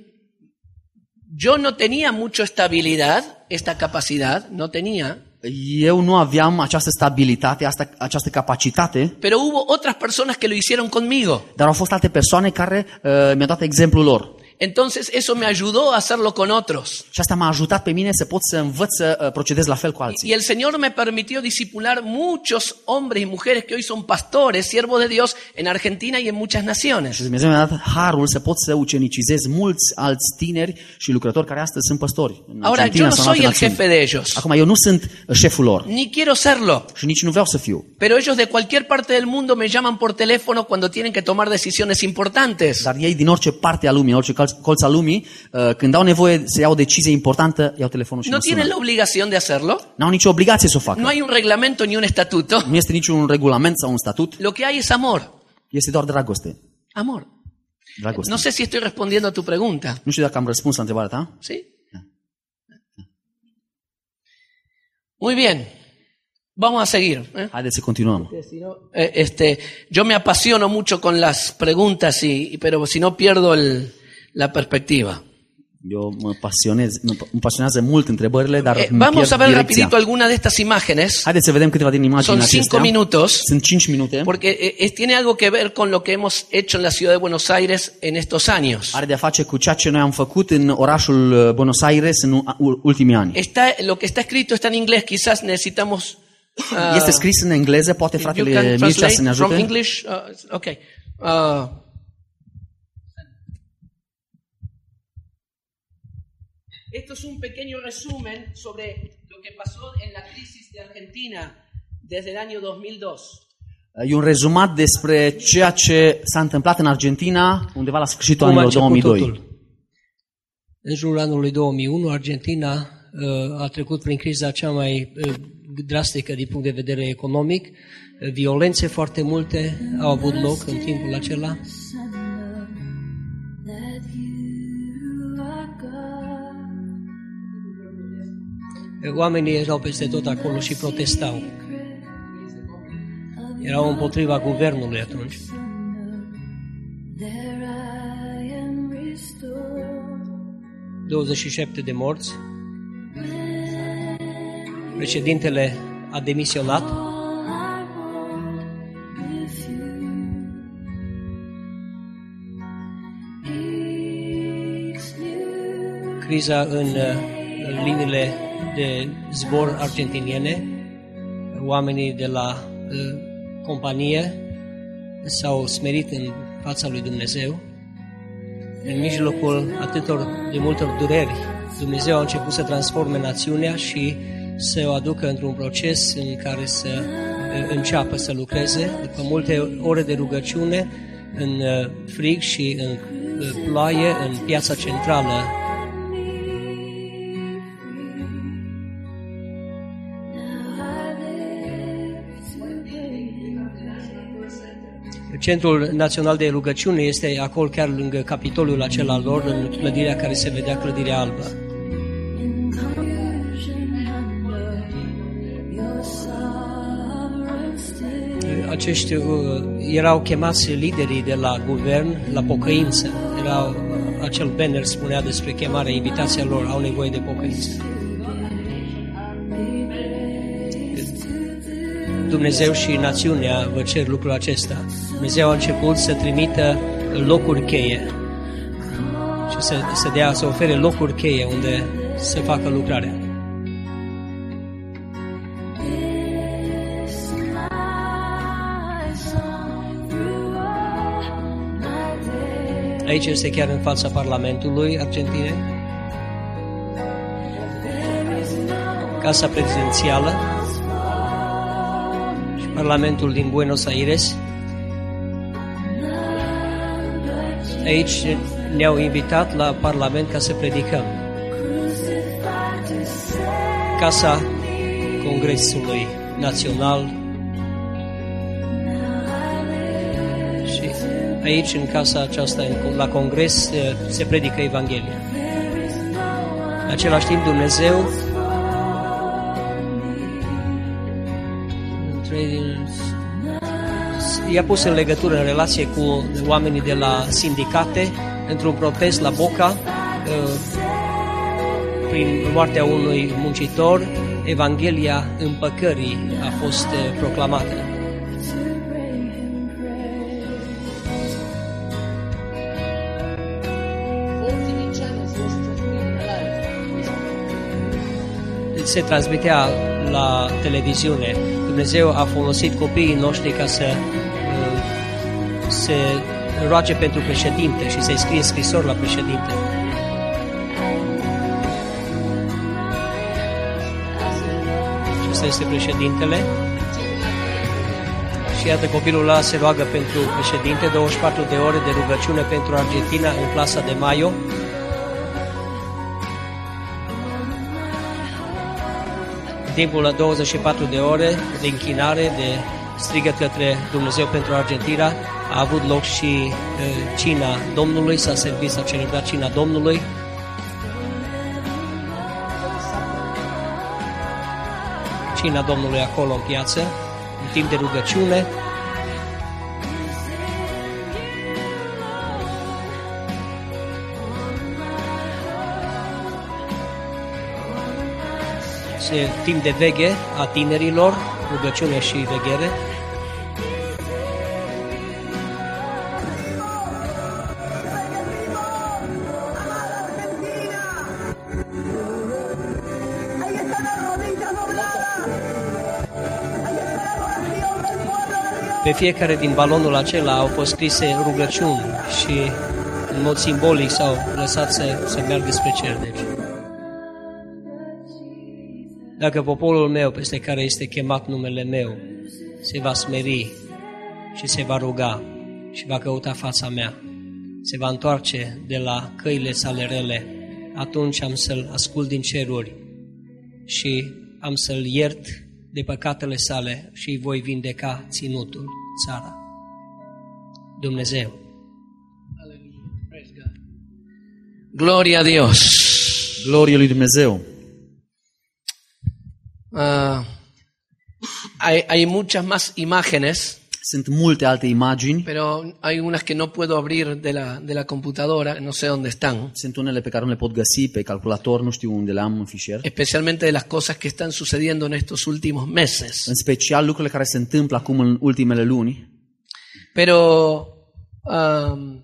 S1: yo no tenía mucha estabilidad, esta capacidad, no tenía,
S2: Eu nu aveam această stabilitate, asta, această capacitate,
S1: pero hubo otras personas que lo hicieron conmigo.
S2: dar au fost alte persoane care uh, mi-au dat exemplul lor.
S1: Entonces eso me ayudó a hacerlo con otros.
S2: Și asta m-a ajutat pe mine să pot să învăț să uh, procedez la fel cu alții.
S1: Y el Señor me permitió discipular muchos hombres y mujeres que hoy son pastores, siervos de Dios, en Argentina y en muchas
S2: Și
S1: naciones.
S2: Dumnezeu mi-a dat harul să pot să ucenicizez mulți alți tineri și lucrători care astăzi sunt păstori. În
S1: Ahora, yo
S2: Argentina
S1: no
S2: sau în alte
S1: soy el
S2: națiuni.
S1: jefe de ellos,
S2: Acum, eu nu sunt șeful lor
S1: ni quiero serlo,
S2: și nici nu vreau să fiu.
S1: pero ellos de cualquier parte del mundo me llaman por teléfono cuando tienen que tomar decisiones importantes.
S2: Dar ei din orice parte a lumii, orice colț- colț al lumii, uh, când au nevoie să iau o decizie importantă, iau telefonul și
S1: No
S2: mă sună.
S1: tienen la obligación de hacerlo,
S2: N-au nicio obligație să o facă.
S1: no hay un reglamento ni un estatuto.
S2: Nu este niciun regulament sau un statut,
S1: Lo que hay es amor.
S2: este doar dragoste.
S1: Amor.
S2: Dragoste.
S1: No sé si estoy respondiendo a tu pregunta.
S2: Nu știu dacă am răspuns la întrebarea ta.
S1: ¿Sí? Muy bien. Vamos a seguir. ¿eh?
S2: Haideți să continuăm.
S1: Si no, eh, este, yo me apasiono mucho con las preguntas, y, pero si no pierdo el, la perspectiva.
S2: Eu mă pasionez, mă îmi pasionează mult întrebările, dar
S1: Eh,
S2: îmi
S1: vamos
S2: pierd
S1: a ver
S2: direcția.
S1: rapidito alguna de estas imágenes.
S2: Haideți să vedem câteva din imagini
S1: Son cinco
S2: acestea.
S1: minutos,
S2: Sunt cinci minute.
S1: porque eh, eh, tiene algo que ver con lo que hemos hecho en la ciudad de Buenos Aires en estos años.
S2: Are de-a face cu ceea ce noi am făcut în orașul Buenos Aires în u- ultimii ani.
S1: Está, lo que está escrito está en inglés, quizás necesitamos... ah,
S2: Este scris în engleză, poate
S1: you can
S2: fratele Mircea să
S1: translate
S2: ne
S1: from
S2: ajute.
S1: English. Uh, okay. Uh, esto es un pequeño resumen sobre lo que pasó en la crisis de Argentina desde el año dos mil dos.
S2: E un rezumat despre ceea ce s-a întâmplat în Argentina undeva la sfârșitul
S3: Cum a
S2: anilor două mii
S3: început
S2: doi.
S3: totul? În jurul anului două mii unu, Argentina uh, a trecut prin criza cea mai uh, drastică din punct de vedere economic. Uh, Violențe foarte multe au avut loc în timpul acela.
S4: That you are God.
S3: Oamenii erau peste tot acolo și protestau. Erau împotriva guvernului atunci. douăzeci și șapte de morți. Președintele a demisionat. Criza în liniile de zbor argentiniene, oamenii de la uh, companie s-au smerit în fața lui Dumnezeu. În mijlocul atâtor de multor dureri, Dumnezeu a început să transforme națiunea și să o aducă într-un proces în care să uh, înceapă să lucreze. După multe ore de rugăciune, în uh, frig și în uh, ploaie, în piața centrală, Centrul Național de Rugăciune este acolo chiar lângă Capitoliul acela lor, în clădirea care se vedea Clădirea Albă. Acești uh, erau chemați liderii de la guvern la pocăință. Era, acel banner spunea despre chemarea, invitația lor, au nevoie de pocăință. Dumnezeu și națiunea vă cer lucrul acesta. Dumnezeu a început să trimită locuri cheie și să, să dea, să ofere locuri cheie unde să facă lucrarea. Aici este chiar în fața Parlamentului Argentinei, Casa Prezidențială și Parlamentul din Buenos Aires. Aici ne-au invitat la Parlament ca să predicăm. Casa Congresului Național. Și aici, în casa aceasta, la Congres, se predică Evanghelia. În același timp, Dumnezeu i-a pus în legătură, în relație cu oamenii de la sindicate, într-un protest la Boca, prin moartea unui muncitor, Evanghelia împăcării a fost proclamată. Se transmitea la televiziune. Dumnezeu a folosit copiii noștri ca să uh, se roage pentru președinte și să-i scrie scrisori la președinte. Și ăsta este președintele. Și iată, copilul ăla se roagă pentru președinte, douăzeci și patru de ore de rugăciune pentru Argentina în Plaza de Mayo. În timpul la douăzeci și patru de ore de închinare, de strigăt către Dumnezeu pentru Argentina, a avut loc și uh, cina Domnului, s-a servit, s-a celebrat cina Domnului. Cina Domnului acolo în piață, în timp de rugăciune. Se, timp de veghe a tinerilor, rugăciune și veghere. Pe fiecare din balonul acela au fost scrise rugăciuni și în mod simbolic s-au lăsat să, să meargă spre cer. Deci, dacă poporul meu, peste care este chemat numele meu, se va smeri și se va ruga și va căuta fața mea, se va întoarce de la căile sale rele, atunci am să-l ascult din ceruri și am să-l iert de păcatele sale și îi voi vindeca ținutul, țara. Dumnezeu.
S1: Gloria a Dios.
S2: Glorie lui Dumnezeu.
S1: Ah, hay, hay muchas más imágenes,
S2: Sunt multe alte imagini,
S1: pero hay unas que no puedo abrir de la, de la computadora, no sé dónde están,
S2: sunt unele pe care nu le pot găsi pe calculator, nu știu unde le am în fișier.
S1: especialmente de las cosas que están sucediendo en estos últimos meses.
S2: În special lucrurile care se întâmplă acum în ultimele luni.
S1: Pero um,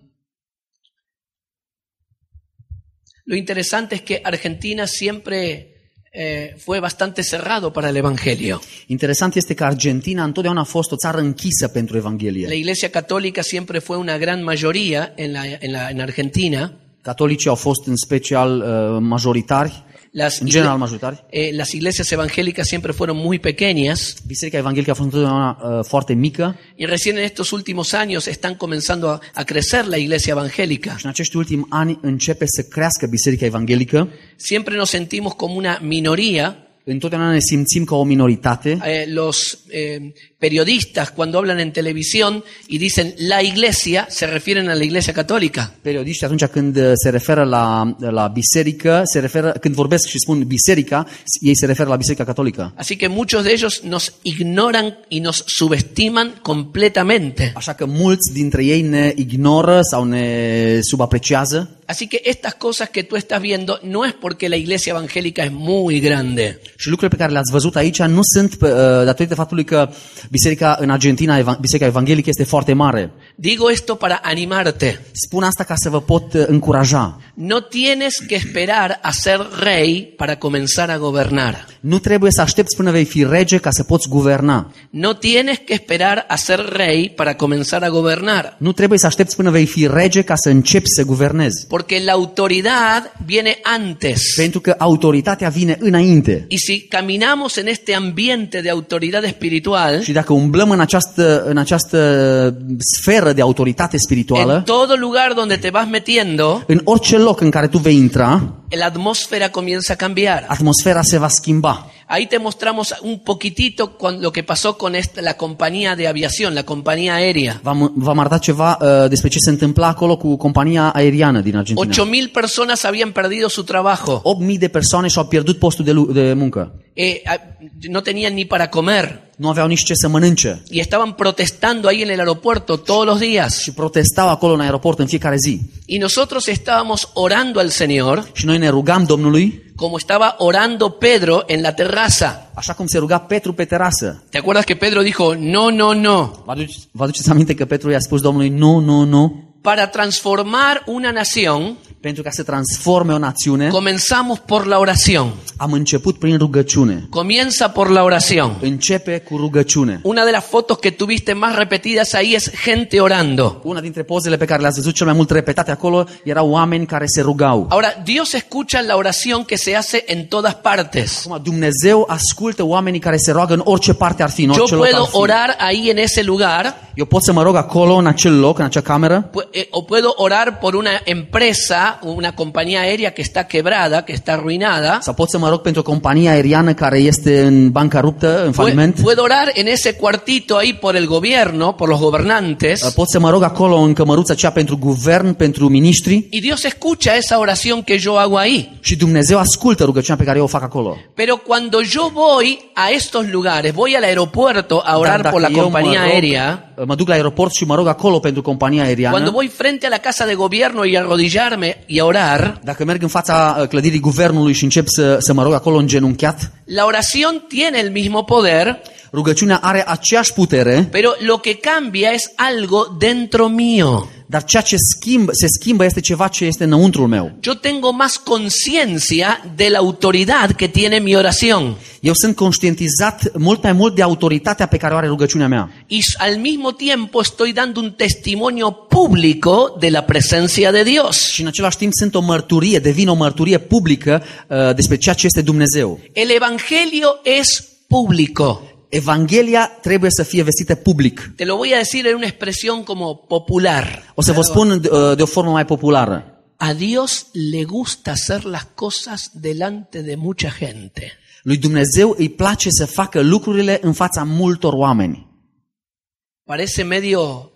S1: lo interesante es que Argentina siempre eh, fue bastante cerrado para el Evangelio.
S2: Interesant este că Argentina întotdeauna a fost o țară închisă pentru
S1: La
S2: Evanghelie.
S1: Iglesia Católica siempre fue una gran mayoría en, la, en, la, en Argentina.
S2: Catolicii au fost în special uh, majoritari,
S1: Las,
S2: în
S1: igle-
S2: general majoritari.
S1: eh, las iglesias evangélicas siempre fueron muy pequeñas
S2: Biserica Evanghelică a fost întotdeauna uh, foarte mică
S1: y recién en estos últimos años están comenzando a, a crecer la iglesia evangélica.
S2: și în acești ultimi ani începe să crească Biserica Evanghelică.
S1: Siempre nos sentimos como una minoría.
S2: Întotdeauna ne simțim ca o minoritate.
S1: Eh, los eh, periodistas cuando hablan en televisión y dicen la iglesia, se refieren a la iglesia católica.
S2: Periodiștii atunci când uh, se referă la, la biserică, se referă, când vorbesc și spun biserica, ei se referă la Biserica Catolică.
S1: Así que muchos de ellos nos ignoran y nos subestiman completamente.
S2: Așa că mulți dintre ei ne ignoră sau ne subapreciază.
S1: Así que estas cosas que tú estás viendo no es porque la iglesia evangélica es muy grande.
S2: Și lucrurile pe care le-ați văzut aici nu sunt uh, datorită faptului că biserica în Argentina, eva- Biserica Evanghelică este foarte mare.
S1: Digo esto para animarte.
S2: Spun asta ca să vă pot uh, încuraja.
S1: No tienes que esperar a ser rey para comenzar a gobernar.
S2: Nu trebuie să aștepți până vei fi rege ca să poți guverna.
S1: No tienes que esperar a ser rey para comenzar a gobernar.
S2: Nu trebuie să aștepți până vei fi rege ca să începi să guvernezi.
S1: Porque la autoridad viene antes.
S2: Pentru că autoritatea vine înainte.
S1: Y si caminamos en este ambiente de autoridad espiritual,
S2: Și dacă umblăm în această, în această sferă de autoritate
S1: en
S2: spirituală,
S1: todo lugar donde te vas metiendo,
S2: în orice loc în care tu vei intra,
S1: la atmósfera comienza a cambiar.
S2: atmosfera se va schimba.
S1: Ahí te mostramos un poquitito con lo que pasó con esta, la compañía de aviación, la compañía aérea.
S2: V-am, v-am arătat ceva uh, despre ce se întâmpla acolo cu compania aeriană din Argentina.
S1: Ocho mil personas habían perdido su trabajo.
S2: opt mii de persoane și-au pierdut postul de, lu- de muncă.
S1: Eh, a- no tenían ni para comer.
S2: Nu aveau nici ce să mănânce.
S1: Y estaban protestando ahí en el aeropuerto todos los días.
S2: Și protestau acolo în aeroport în fiecare zi.
S1: Y nosotros estábamos orando al Señor,
S2: Și noi ne rugam Domnului,
S1: como estaba orando Pedro en la terraza.
S2: așa cum se ruga Petru pe terasă.
S1: ¿Te acuerdas que Pedro dijo, no, no, no?
S2: Vă aduceți, vă aduceți aminte că Petru i-a spus Domnului, nu, nu, nu.
S1: Para transformar una nación,
S2: Pentru ca să transforme o națiune,
S1: comenzamos por la oración.
S2: am început prin rugăciune.
S1: Comienza por la oración.
S2: Începe cu rugăciune.
S1: Una de las fotos que tuviste más repetidas ahí es gente orando.
S2: Una dintre pozele pe care le-ați văzut cel mai mult repetate acolo erau oameni care se rugau.
S1: Ahora, Dios escucha la oración que se hace en todas partes.
S2: Acum, Dumnezeu ascultă oamenii care se roagă în orice parte ar fi, în
S1: Yo
S2: orice loc ar
S1: puedo
S2: fi.
S1: orar ahí en ese lugar,
S2: Eu pot să mă rog acolo, în acel loc, în acea cameră,
S1: pu- eh, o puedo orar por una empresa, una compañía aérea que está quebrada, que está arruinada.
S2: sau pot să mă rog pentru o companie aeriană care este în bancaruptă, în
S1: Pu-
S2: faliment.
S1: Puedo orar en ese cuartito ahí por el gobierno, por los gobernantes.
S2: Pot să mă rog acolo în cămăruța aceea pentru guvern, pentru miniștri
S1: Y Dios escucha esa oración que yo hago ahí.
S2: și Dumnezeu ascultă rugăciunea pe care eu o fac acolo.
S1: Pero cuando yo voy a estos lugares, voy al aeropuerto a
S2: Dar
S1: orar
S2: dacă
S1: por la
S2: eu mă
S1: compañía
S2: rog,
S1: aérea,
S2: mă duc la aeroport și mă rog acolo pentru compania aeriană,
S1: cuando voy frente a la casa de gobierno y a arrodillarme y a orar,
S2: dacă merg în fața uh, clădirii guvernului și încep să, să mă rog acolo îngenunchiat,
S1: la oración tiene el mismo poder,
S2: rugăciunea are aceeași putere,
S1: pero lo que cambia es algo dentro mío.
S2: dar ceea ce schimb, se schimbă este ceva ce este înăuntrul meu.
S1: Yo tengo más conciencia de la autoridad que tiene mi oración.
S2: Eu sunt conștientizat mult mai mult de autoritatea pe care o are rugăciunea mea.
S1: Y al mismo tiempo estoy dando un testimonio público de la presencia de Dios.
S2: Și în același timp sunt o mărturie, devin o mărturie publică uh, despre ceea ce este Dumnezeu.
S1: El evangelio es público.
S2: Evanghelia trebuie să fie vestită public.
S1: Te lo voy a decir en una expresión como popular.
S2: O să vă spun uh, de o formă mai populară.
S1: A Dios le gusta hacer las cosas delante de mucha gente.
S2: Lui Dumnezeu îi place să facă lucrurile în fața multor oameni.
S1: Parece medio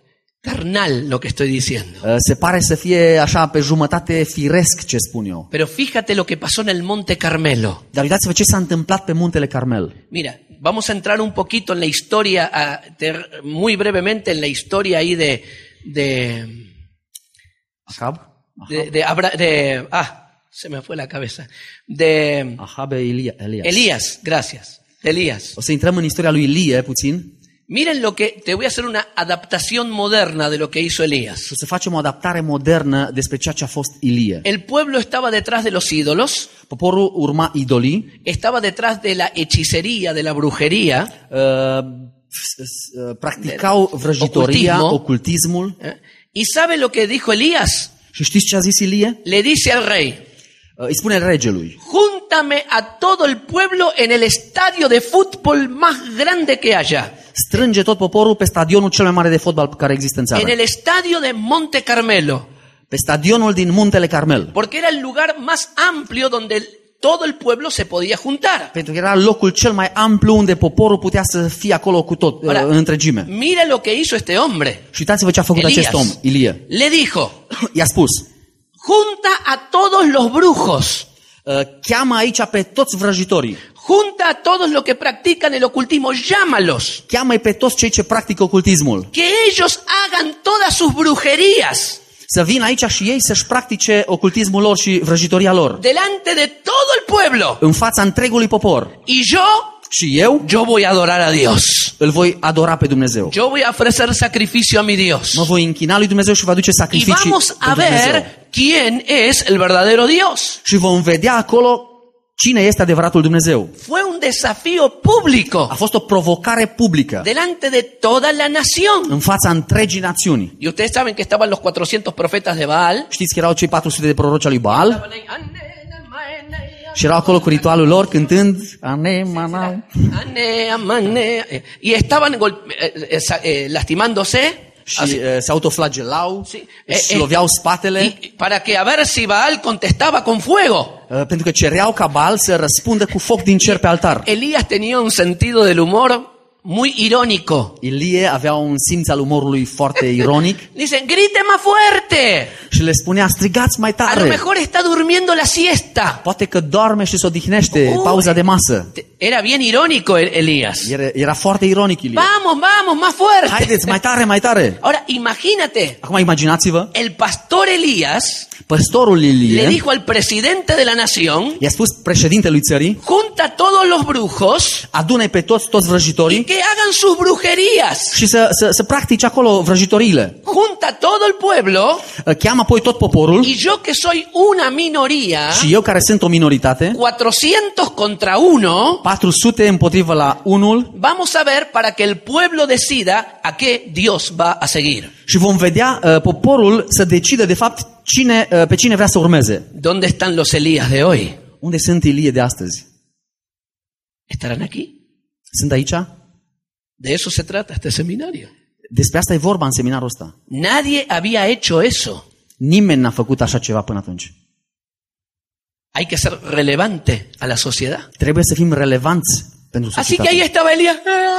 S1: Ternal lo que estoy diciendo.
S2: Uh, Se pare să fie așa pe jumătate firesc ce spun eu.
S1: Pero fíjate lo que pasó en el Monte Carmelo.
S2: Dar uitați-vă ce s-a întâmplat pe muntele Carmel.
S1: Mira, vamos a entrar un poquito en la historia, a, ter, muy brevemente en la historia ahí de, de,
S2: Ahab?
S1: de, de, Abra, de, ah, se me fue la cabeza, de
S2: Ahab e Elia, Elias.
S1: Elías, gracias, Elías.
S2: O să intrăm în istoria lui Ilie puțin.
S1: Miren lo que, te voy a hacer una adaptación moderna de lo que hizo Elías.
S2: Și să facem o adaptare modernă despre ceea ce a fost Ilie.
S1: El pueblo estaba detrás de los ídolos,
S2: Poporul urma idolii,
S1: estaba detrás de la hechicería, de la brujería,
S2: uh, s- s- uh, practicau vrăjitoria,
S1: Ocultismo.
S2: ocultismul.
S1: ¿eh? ¿Y sabe lo que dijo Elías?
S2: Și știți ce a zis Ilie?
S1: Le dice al rey,
S2: Uh, Îi spune regelui:
S1: júntame a todo el pueblo en el estadio de fútbol más grande que haya,
S2: strânge tot poporul pe stadionul cel mai mare de fotbal care există în țară.
S1: en el estadio de Monte Carmelo,
S2: Pe stadionul din Muntele Carmel.
S1: porque era el lugar más amplio donde el- todo el pueblo se podía juntar.
S2: Pentru că era locul cel mai amplu unde poporul putea să fie acolo cu tot, uh,
S1: Ahora,
S2: în întregime.
S1: mira lo que hizo este hombre.
S2: Și uitați-vă ce a făcut
S1: Elias.
S2: acest om, Ilie.
S1: Le dijo,
S2: I-a spus:
S1: junta a todos los brujos,
S2: uh, cheamă aici pe toți vrăjitorii.
S1: junta a todos los que practican el ocultismo, llámalos,
S2: Cheamă-i pe toți cei ce practică ocultismul.
S1: que ellos hagan todas sus brujerías
S2: Să vină aici și ei să-și practice ocultismul lor și vrăjitoria lor.
S1: delante de todo el pueblo.
S2: În fața întregului popor.
S1: Y yo,
S2: Și eu
S1: yo voy a adorar a Dios.
S2: îl voi adora pe Dumnezeu.
S1: Yo voy a ofrecer sacrificio a mi Dios.
S2: Mă voi închina lui Dumnezeu și voi aduce
S1: Y
S2: sacrificii
S1: vamos a
S2: pentru Dumnezeu.
S1: ver quién es el verdadero Dios.
S2: Și vom vedea acolo cine este adevăratul Dumnezeu.
S1: Fue un desafío público
S2: A fost o provocare publică
S1: delante de toda la nación.
S2: în fața întregii națiuni.
S1: Y ustedes saben que estaban los cuatrocientos profetas de Baal.
S2: Știți că erau cei patru sute de proroci al lui Baal și erau acolo cu ritualul lor cântând Ane, manau.
S1: Ane, amane. Y estaban gol- eh, eh, sa- eh, lastimándose.
S2: Și
S1: Así.
S2: uh, se autoflagelau,
S1: Sí.
S2: își
S1: Eh, eh,
S2: loveau spatele,
S1: y para que a ver si Baal contestaba con fuego.
S2: uh, pentru că cereau ca Baal să răspundă cu foc din cer pe altar.
S1: Elías tenía un sentido del humor muy irónico.
S2: Ilie avea un simț al umorului foarte ironic
S1: Dicen, grite más fuerte.
S2: și le spunea: strigați mai
S1: A lo
S2: tare.
S1: mejor está durmiendo la siesta.
S2: Poate că doarme și se odihnește,
S1: Uy.
S2: pauza de masă.
S1: Era bien irónico El- Elías.
S2: Era, era foarte ironic Ilie.
S1: Vamos, vamos, más fuerte.
S2: Haideți, mai tare, mai tare.
S1: Ahora, imagínate,
S2: Acum imaginați-vă,
S1: el pastor Elías
S2: păstorul
S1: le
S2: Ilie
S1: dijo al presidente de la nación,
S2: i-a spus președintelui țării:
S1: junta todos los brujos
S2: adune pe toți, toți
S1: y
S2: vrăjitorii
S1: que hagan sus brujerías.
S2: și să, să, să practice acolo vrăjitoriile.
S1: Junta todo el pueblo
S2: Cheamă apoi tot poporul
S1: y yo que soy una minoría,
S2: și eu care sunt o minoritate,
S1: cuatrocientos contra uno,
S2: patru sute împotrivă la unul
S1: vamos a ver para que el pueblo decida a qué Dios va a seguir.
S2: și vom vedea uh, poporul să decidă de fapt cine, uh, pe cine vrea să urmeze.
S1: ¿Dónde están los Elías de hoy?
S2: Unde sunt Ilie de astăzi?
S1: ¿Estarán aquí?
S2: Sunt aici?
S1: De eso se trata este seminario.
S2: Despre asta e vorba în seminarul ăsta.
S1: Nadie había hecho eso.
S2: Nimeni n-a făcut așa ceva până atunci.
S1: Hay que ser relevante a la sociedad.
S2: Trebuie să fim relevanți pentru
S1: Así que ahí
S2: societate.
S1: estaba Elías.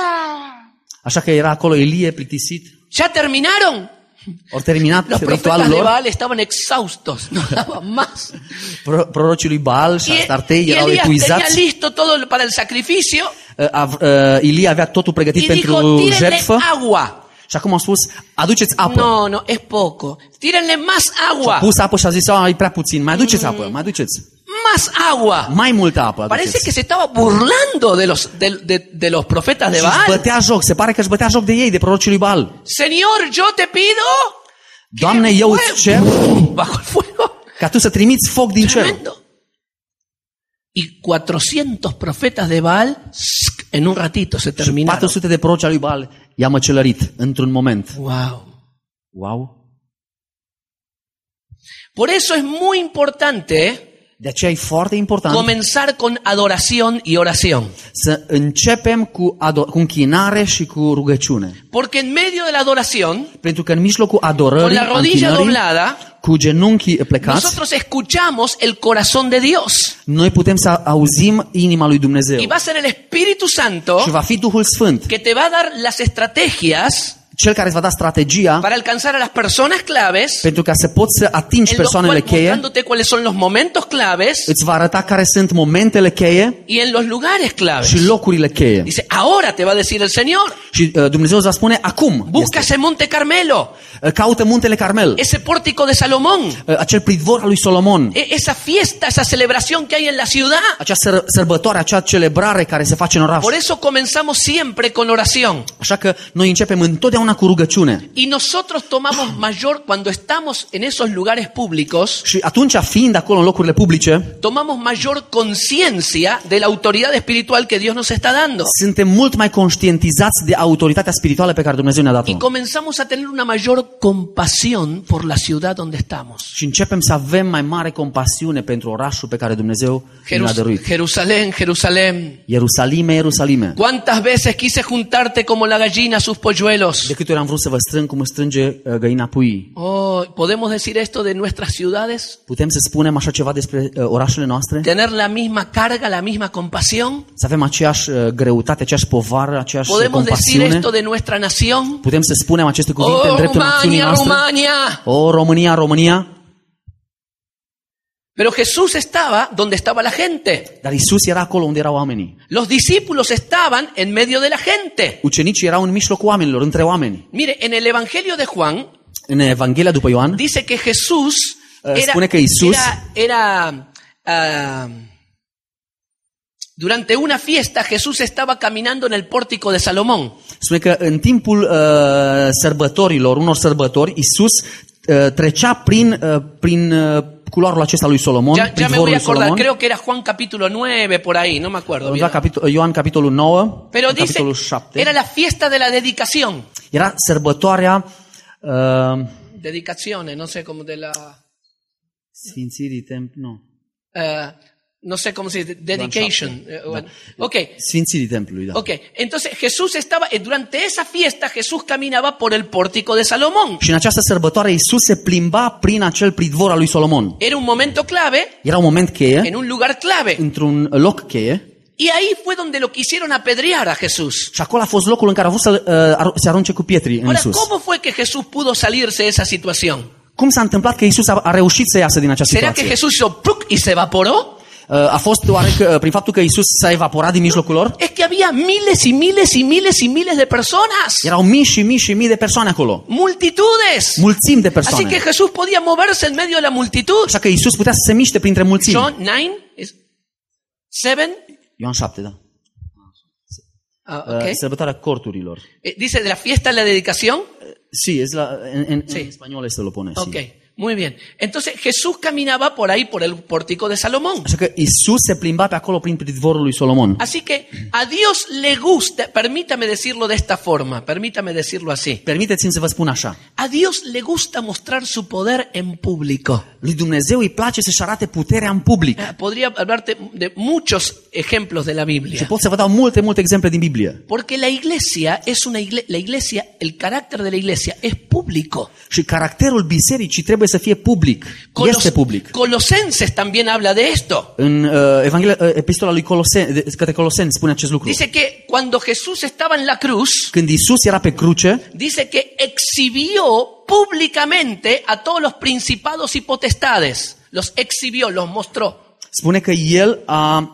S2: Așa că era acolo Ilie plictisit.
S1: ¿Ya terminaron?
S2: Au terminat
S1: Los profetas
S2: ritualul
S1: de
S2: lor.
S1: Baal estaban exhaustos, no daban más.
S2: Pro- Prorocii lui Baal și
S1: Y,
S2: Astartei
S1: y
S2: erau
S1: Elías tenía
S2: epuizați.
S1: listo todo para el sacrificio
S2: Uh, av- uh, Ilie avea totul pregătit
S1: y
S2: pentru
S1: dijo, tírenle
S2: jertfă
S1: agua.
S2: și acum au spus: aduceți apă.
S1: No, no, es poco. Tírenle más
S2: Și a
S1: agua.
S2: pus apă și a zis: "Ah, e prea puțin, mai aduceți apă, mai aduceți.
S1: Más agua.
S2: Mai multă apă
S1: Parece
S2: aduceți."
S1: que se estaba burlando de los, de, de, de los profetas de
S2: Și își
S1: Baal.
S2: bătea joc, se pare că își bătea joc de ei, de prorocii lui Baal.
S1: Señor, yo te pido
S2: Doamne, eu îți cer
S1: bajo el fuego.
S2: ca tu să trimiți foc din cer.
S1: Tremendo. Y cuatrocientos profetas de Baal, sc, en un ratito se
S2: Și patru
S1: terminaron.
S2: sute de proroci al lui Baal i-a măcelărit într-un moment.
S1: Wow.
S2: Wow!
S1: Por eso es muy importante
S2: De aceea e foarte important
S1: comenzar con adoración y oración.
S2: să începem cu, ado- cu închinare și cu rugăciune.
S1: Porque en medio de la adoración,
S2: Pentru că în mijlocul
S1: con
S2: adorării,
S1: la rodilla
S2: închinării,
S1: doblada,
S2: cu genunchii plecați,
S1: nosotros escuchamos el corazón de Dios.
S2: noi putem să auzim inima lui Dumnezeu.
S1: Y va a ser el Espíritu Santo
S2: Și va fi Duhul Sfânt
S1: que te va a dar las estrategias
S2: cel care îți va da strategia
S1: para alcanzar a las personas claves,
S2: pentru ca să poți să atingi
S1: en lo
S2: persoanele
S1: cual,
S2: cheie,
S1: mostrándote cuáles son los momentos claves
S2: îți va arăta care sunt momentele cheie
S1: y en los lugares claves.
S2: și locurile cheie.
S1: Dice, ahora te va a decir el Señor,
S2: Și uh, Dumnezeu îți va spune, acum,
S1: busca
S2: este.
S1: ese monte Carmelo,
S2: Uh, caută muntele Carmel,
S1: ese pórtico de Salomón,
S2: uh, acel pridvor al lui Solomon,
S1: e- esa fiesta, esa celebración que hay en la ciudad.
S2: acea săr- sărbătoare, acea celebrare care se face în oraș.
S1: Por eso comenzamos siempre con oración.
S2: Așa că noi începem întotdeauna cu rugăciune.
S1: Y nosotros tomamos mayor, cuando estamos en esos lugares públicos,
S2: Și atunci, fiind acolo în locurile publice,
S1: tomamos mayor conciencia de la autoridad espiritual que Dios nos está dando.
S2: suntem mult mai conștientizați de autoritatea spirituală pe care Dumnezeu ne-a dat-o.
S1: Y comenzamos a tener una mayor compasión por la ciudad donde estamos.
S2: Și începem să avem mai mare compasiune pentru orașul pe care Dumnezeu ne-a
S1: Jerus-
S2: dăruit.
S1: Jerusalén, Jerusalén.
S2: Ierusalime, Ierusalime.
S1: ¿Cuántas veces quise juntarte como la gallina a sus polluelos?
S2: De câte ori am vrut să vă strâng cum îți strânge uh, găina puii.
S1: Oh, ¿podemos decir esto de nuestras ciudades?
S2: Putem să spunem așa ceva despre uh, orașele noastre?
S1: ¿Tener la misma carga, la misma compasión?
S2: Să avem aceeași uh, greutate, aceeași povară, aceeași uh,
S1: ¿Podemos decir
S2: compasiune?
S1: esto de nuestra nación?
S2: Putem să spunem aceste cuvinte în
S1: Oh,
S2: dreptul națiunii
S1: Rumania,
S2: noastre?
S1: Rumania.
S2: O, România, România!
S1: Pero Jesús estaba donde estaba la gente.
S2: Dar Isus era acolo unde erau oamenii.
S1: Los discípulos estaban en medio de la gente.
S2: Ucenicii erau în mijlocul oamenilor, între oameni.
S1: Mire, en el Evangelio de Juan
S2: În Evanghelia după Ioan
S1: dice que Jesús
S2: Uh,
S1: era,
S2: spune că Iisus-
S1: era, era ah, durante una fiesta Jesús estaba caminando en el pórtico de Salomón.
S2: spune că în timpul uh, sărbătorilor, unor sărbători, Isus uh, trecea prin, uh, prin uh, culoarul acesta lui Solomon,
S1: Ya,
S2: prin
S1: ya me
S2: dvorul
S1: voy a
S2: lui
S1: acordar,
S2: Solomon.
S1: creo que era Juan capítulo nueve por ahí, no me acuerdo bien.
S2: Undeva capitol, Ioan capitolul nouă,
S1: Pero dice,
S2: capitolul șapte.
S1: era la fiesta de la dedicación.
S2: Era sărbătoarea uh,
S1: Dedicaciones, no sé cómo de la...
S2: Sfințirii Templului, nu.
S1: eh, no sé cómo se dice, dedication. eh, bueno. Ok,
S2: Sfințirii Templului, da.
S1: ok. Entonces Jesús estaba, eh, durante esa fiesta Jesús caminaba por el pórtico de Salomón.
S2: Și în această sărbătoare Isus se plimba prin acel pridvor al lui Solomon.
S1: Era un momento clave,
S2: Era un moment cheie,
S1: en un lugar clave.
S2: într-un loc cheie,
S1: Y ahí fue donde lo quisieron apedrear a Jesús.
S2: și acolo a fost locul în care a vrut să uh, se arunce cu pietri în
S1: Ahora,
S2: Isus.
S1: ¿cómo fue que Jesús pudo salirse de esa situación?
S2: Cum s-a întâmplat că Isus a, a reușit să iasă din această
S1: ¿Será que
S2: situație?
S1: Jesús hizo ¡pluc! Y se evaporó?
S2: Uh, a fost oare că, prin faptul că Isus s-a evaporat din mijlocul lor?
S1: Es que había miles y miles y miles y miles de personas.
S2: Erau mii și mii și mii de persoane acolo.
S1: Multitudes.
S2: Mulțimi de
S1: Así
S2: persoane.
S1: que Jesús podía moverse en medio de la multitud.
S2: Așa că Isus putea să se miște printre mulțimi.
S1: John nine, is- seven,
S2: Ioan șapte, da.
S1: ah,
S2: Uh,
S1: okay.
S2: Sărbătoarea corturilor.
S1: Eh, dice de la fiesta de la dedicación.
S2: Sí, es la, en, en,
S1: Sí.
S2: en español este lo pone.
S1: Ok,
S2: Sí.
S1: muy bien. Entonces Jesús caminaba por ahí, por el pórtico de Salomón.
S2: Așa că Isus se plimba pe acolo prin pridvorul lui Solomon.
S1: Así que a Dios le gusta, permítame decirlo de esta forma, permítame decirlo así.
S2: Permiteți-mi să vă spun așa.
S1: A Dios le gusta mostrar su poder en público.
S2: Lui Dumnezeu îi place să-și arate puterea în public.
S1: Eh, Podría hablarte de muchos ejemplos de la
S2: Și
S1: Biblia.
S2: pot să vă dau multe, multe exemple din Biblie.
S1: Porque la iglesia es una iglesia, la iglesia, el carácter de la iglesia es público.
S2: Și caracterul bisericii trebuie să fie public. Este public.
S1: Colosenses también habla de esto.
S2: În uh, Evanghelia, uh, epistola lui Coloseni, de, către Coloseni spune acest lucru.
S1: Dice que cuando Jesús estaba en la cruz,
S2: Când Isus era pe cruce,
S1: dice que exhibió públicamente a todos los principados y potestades. Los exhibió, los mostró.
S2: spune că El a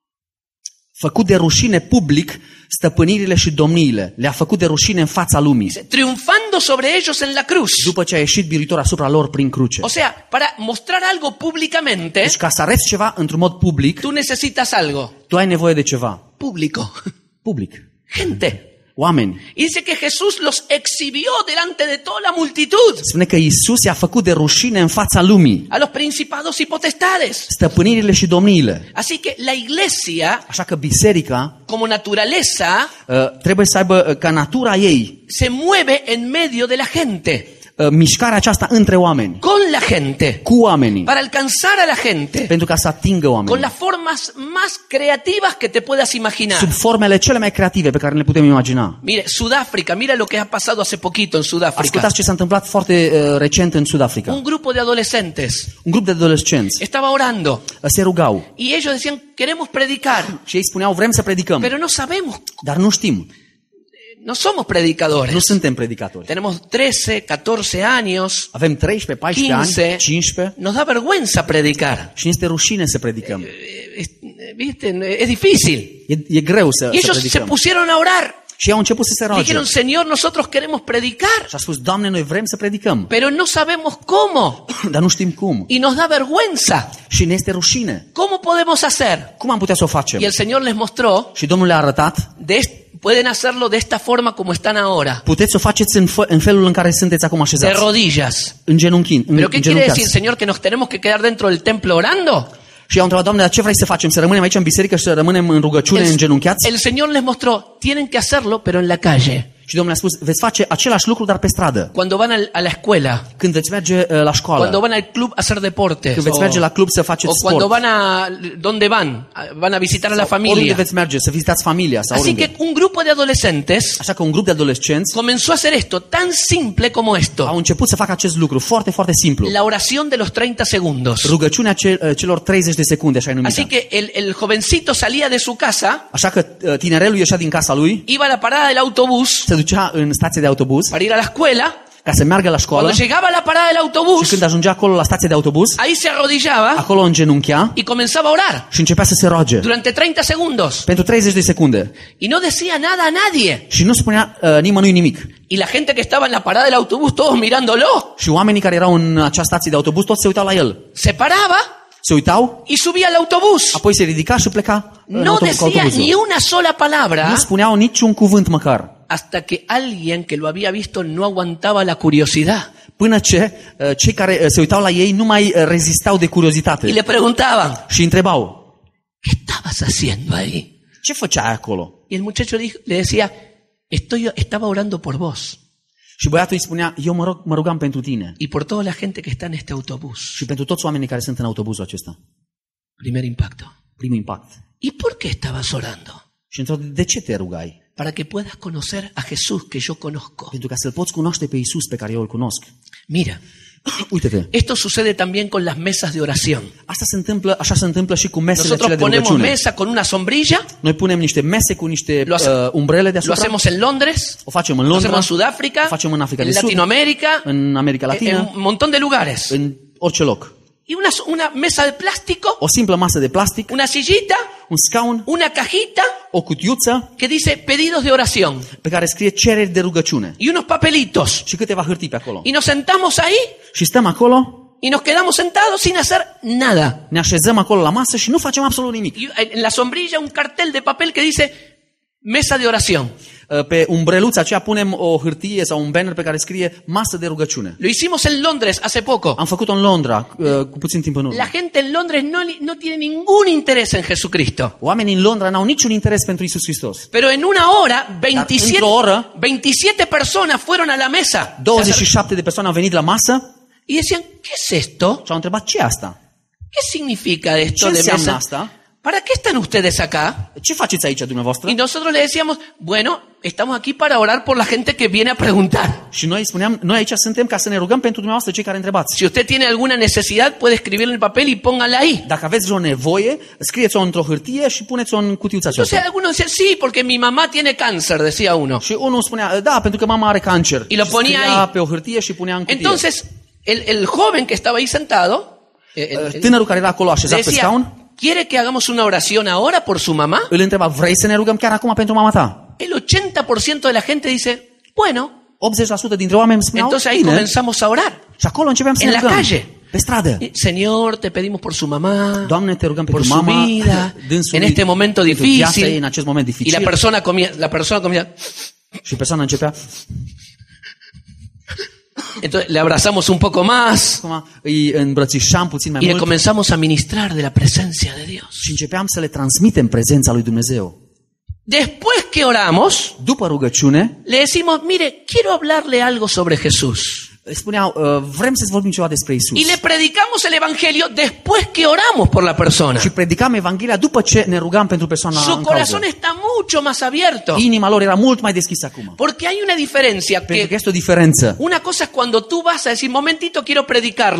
S2: făcut de rușine public stăpânirile și domniile. Le-a făcut de rușine în fața lumii.
S1: Dice, triunfando sobre ellos en la cruz.
S2: După ce a ieșit biruitor asupra lor prin cruce.
S1: O sea, para mostrar algo públicamente,
S2: Deci ca să arăți ceva într-un mod public,
S1: tú necesitas algo
S2: tu ai nevoie de ceva.
S1: público.
S2: Public.
S1: Gente.
S2: Oameni.
S1: Y dice que Jesús los exhibió delante de toda la multitud.
S2: Spune că Isus i-a făcut de rușine în fața lumii.
S1: A los principados y potestades.
S2: Stăpânirile și domniile.
S1: Así que la iglesia,
S2: Așa că biserica
S1: como naturaleza,
S2: uh, trebuie să aibă uh, ca natura ei
S1: se mueve en medio de la gente,
S2: uh, mișcarea aceasta între oameni,
S1: con la gente,
S2: cu oamenii,
S1: para alcanzar a la gente,
S2: pentru ca să atingă
S1: con
S2: oamenii.
S1: las formas más creativas que te puedas imaginar.
S2: Sub formele cele mai creative pe care le putem imagina.
S1: Mire, Sudáfrica, mira lo que ha pasado hace poquito en Sudáfrica.
S2: Ascultați ce s-a întâmplat foarte uh, recent în Sud-Africa.
S1: Un grupo de adolescentes
S2: Un grup de adolescenți
S1: estaba orando
S2: uh, se rugau
S1: y ellos decían, queremos predicar,
S2: și ei spuneau vrem să predicăm,
S1: pero no sabemos,
S2: dar nu știm.
S1: No somos predicadores.
S2: Nu suntem predicatori.
S1: Tenemos trece, catorce años,
S2: Avem treisprezece, paisprezece ani,
S1: quince.
S2: cincisprezece
S1: Nos da vergüenza predicar.
S2: și ne este rușine să predicăm.
S1: Es- ¿Viste? Es difícil.
S2: E, e greu să,
S1: Y
S2: să
S1: ellos se
S2: predicăm.
S1: pusieron a orar.
S2: Și ei au început să se roage.
S1: Dijeron, Señor, nosotros queremos predicar,
S2: Și a spus, Doamne, noi vrem să predicăm,
S1: pero no sabemos cómo.
S2: dar nu știm cum.
S1: Y nos da vergüenza.
S2: Și ne este rușine.
S1: ¿Cómo podemos hacer?
S2: Cum am putea să o facem?
S1: Y el Señor les mostró,
S2: Și Domnul le-a arătat,
S1: de est- pueden hacerlo de esta forma como están ahora,
S2: puteți să o faceți în, fă, în felul în care sunteți acum
S1: de
S2: așezați.
S1: rodillas.
S2: În genunchi, în,
S1: ¿Pero qué quiere
S2: genunchiați.
S1: decir, Señor, que nos tenemos que quedar dentro del templo orando?
S2: Și i-au întrebat, Doamne, dar ce vrei să facem? Să rămânem aici în biserică și să rămânem în rugăciune,
S1: El,
S2: în genunchiați?
S1: el Señor les mostró, tienen que hacerlo, pero en la calle.
S2: Și Domnul a spus, veți face același lucru, dar pe stradă.
S1: Cuando van al- a la escuela,
S2: Când veți merge uh, la școală,
S1: cuando van al club a hacer deportes,
S2: când veți
S1: o,
S2: merge la club să faceți
S1: o cuando
S2: sport,
S1: van a... ¿Dónde van? Van a visitar a la
S2: oriunde
S1: familia.
S2: veți merge, să vizitați familia sau
S1: Así
S2: oriunde.
S1: que un grupo de adolescentes
S2: Așa că un grup de adolescenți
S1: comenzó a hacer esto, tan simple como
S2: au
S1: esto.
S2: început să facă acest lucru foarte, foarte simplu.
S1: La oración de los treinta segundos.
S2: Rugăciunea ce- uh, celor treizeci de secunde, așa e numită.
S1: Así que el, el jovencito salía de su casa,
S2: Așa că uh, tinerelul ieșea din casa lui,
S1: iba a la parada del autobús
S2: se ducea în stație de autobuz
S1: para ir a la escuela.
S2: ca să meargă la școală
S1: Cuando llegaba a la parada del
S2: și
S1: autobús,
S2: când ajungea acolo la stație de autobuz,
S1: ahí se arrodillaba
S2: acolo îngenunchea
S1: y comenzaba a orar
S2: și începea să se roage
S1: durante treinta segundos.
S2: pentru treizeci de secunde
S1: Y no decía nada a nadie.
S2: și nu spunea uh, nimănui nimic.
S1: Y la gente que estaba en la parada del autobús, todos mirándolo,
S2: Și oamenii care erau în acea stație de autobuz toți se uitau la el.
S1: se paraba
S2: Se uitau,
S1: y subía al autobús.
S2: apoi se ridica și pleca în
S1: No
S2: autobuz, cu
S1: decía
S2: autobuzul.
S1: ni una sola palabra
S2: Nu spuneau niciun cuvânt măcar.
S1: hasta que alguien que lo había visto no aguantaba la curiosidad.
S2: Până ce uh, cei care uh, se uitau la ei nu mai uh, rezistau de
S1: Y
S2: curiozitate
S1: le preguntaban,
S2: și întrebau,
S1: ¿qué estabas haciendo ahí?
S2: ce făceai acolo?
S1: Y el muchacho dijo- le decía, Estoy, estaba orando por vos
S2: Și băiatul îi spunea, eu mă, rog, mă rugam pentru tine
S1: y por toda la gente que está en este autobús.
S2: și pentru toți oamenii care sunt în autobuzul acesta.
S1: Primer impacto.
S2: Primul impact.
S1: ¿Y por qué estabas orando?
S2: Și întreabă, de ce te rugai?
S1: Para que puedas conocer a Jesús que yo conozco.
S2: Pentru ca să-L poți cunoaște pe Iisus pe care eu îl cunosc.
S1: Mira,
S2: Uite-te,
S1: esto sucede también con las mesas de oración.
S2: asta se întâmplă, așa se întâmplă și cu mesele
S1: Nosotros
S2: cele de
S1: ponemos
S2: rugăciune.
S1: mesa con una sombrilla,
S2: Noi punem niște mese cu niște
S1: Lo hace-
S2: uh, umbrele
S1: lo
S2: deasupra.
S1: hacemos en Londres,
S2: O facem în
S1: lo hacemos
S2: Londra,
S1: en Sudáfrica,
S2: o facem în Africa
S1: en
S2: de Sud,
S1: Latinoamérica,
S2: în America
S1: en
S2: Latină,
S1: un montón de lugares.
S2: în orice loc.
S1: Y una, una mesa de plástico,
S2: O simplă masă de plastic,
S1: una sillita,
S2: un scaun,
S1: una cajita
S2: o cutiuță
S1: que dice pedidos de oración
S2: pe care scrie cereri de rugăciune
S1: y unos papelitos.
S2: și câteva hârtii pe acolo.
S1: Y nos sentamos ahí
S2: Și stăm acolo,
S1: y nos quedamos sentados sin hacer nada.
S2: ne așezăm acolo la masă și nu facem absolut nimic.
S1: Y en la sombrilla un cartel de papel que dice mesa de oración.
S2: Pe umbreluța aceea punem o hârtie sau un banner pe care scrie masă de rugăciune.
S1: Lo hicimos en Londres hace poco.
S2: Am făcut-o în Londra cu puțin timp în urmă.
S1: La gente en Londres no, li- no tiene ningún interés en Jesucristo.
S2: Oamenii în Londra n-au niciun interes pentru Iisus Hristos.
S1: Pero en una hora, veintisiete,
S2: într-o oră,
S1: veintisiete personas fueron a la mesa.
S2: douăzeci și șapte de persoane au venit la masă
S1: Y decían, ¿qué es esto?
S2: și au întrebat ce e asta?
S1: ¿Qué significa esto
S2: Ce
S1: de
S2: înseamnă
S1: mesa?
S2: asta?
S1: ¿Para qué están ustedes acá?
S2: Ce faceți aici dumneavoastră?
S1: Y nosotros le decíamos, bueno, estamos aquí para orar por la gente que viene a preguntar.
S2: Și noi spuneam, noi aici suntem ca să ne rugăm pentru dumneavoastră cei care întrebați.
S1: Si usted tiene alguna necesidad, puede escribirlo en el papel y póngala ahí.
S2: Dacă aveți vreo nevoie, scrieți-o într-o hârtie și puneți-o în cutiuța
S1: Entonces
S2: aceasta.
S1: algunos decían, sí, porque mi mamá tiene cáncer, decía uno.
S2: Și unul spunea, da, pentru că mama are cancer.
S1: Y lo
S2: Și
S1: ponía
S2: scria
S1: ahí.
S2: pe o hârtie și punea în cutie.
S1: Entonces, el, el joven que estaba ahí sentado, eh, el- el-
S2: Tânărul care era acolo
S1: le
S2: așezat pe scaun,
S1: decía, ¿quiere que hagamos una oración ahora por su mamá?
S2: îl întreba, vrei să ne rugăm chiar acum pentru mama ta?
S1: El ochenta por ciento de la gente dice, bueno.
S2: optzeci la sută dintre oameni spuneau,
S1: Entonces ahí
S2: bine.
S1: comenzamos a orar.
S2: Și acolo începeam să
S1: En
S2: ne
S1: la
S2: rugăm.
S1: calle.
S2: Pe stradă.
S1: Señor, te pedimos por su mamá,
S2: Doamne, te rugăm
S1: por
S2: pentru
S1: su
S2: mama,
S1: vida,
S2: dânsului,
S1: en este momento
S2: pentru viața ei,
S1: difícil.
S2: în acest moment
S1: Y
S2: dificil.
S1: la persona comía, la persona comía.
S2: Și persoana începea,
S1: Entonces le abrazamos un poco más
S2: acum îi îmbrățișam puțin mai
S1: y le
S2: mult
S1: comenzamos a ministrar de la presencia de Dios.
S2: și începeam să le transmitem prezența lui Dumnezeu.
S1: Después que oramos,
S2: După rugăciune,
S1: le decimos, mire, quiero hablarle algo sobre Jesús.
S2: îi spuneau, "Uh, vrem să-ți vorbim ceva despre Isus.
S1: Y le predicamos el Evangelio después que oramos por la persona.
S2: Și predicam Evanghelia după ce ne rugam pentru persoana
S1: Su
S2: în cauză.
S1: corazón está mucho más abierto.
S2: Inima lor era mult mai deschisă acum.
S1: Porque hay una diferencia
S2: Pentru că
S1: que
S2: este o diferență.
S1: una cosa es cuando tú vas a decir, momentito, quiero predicarle,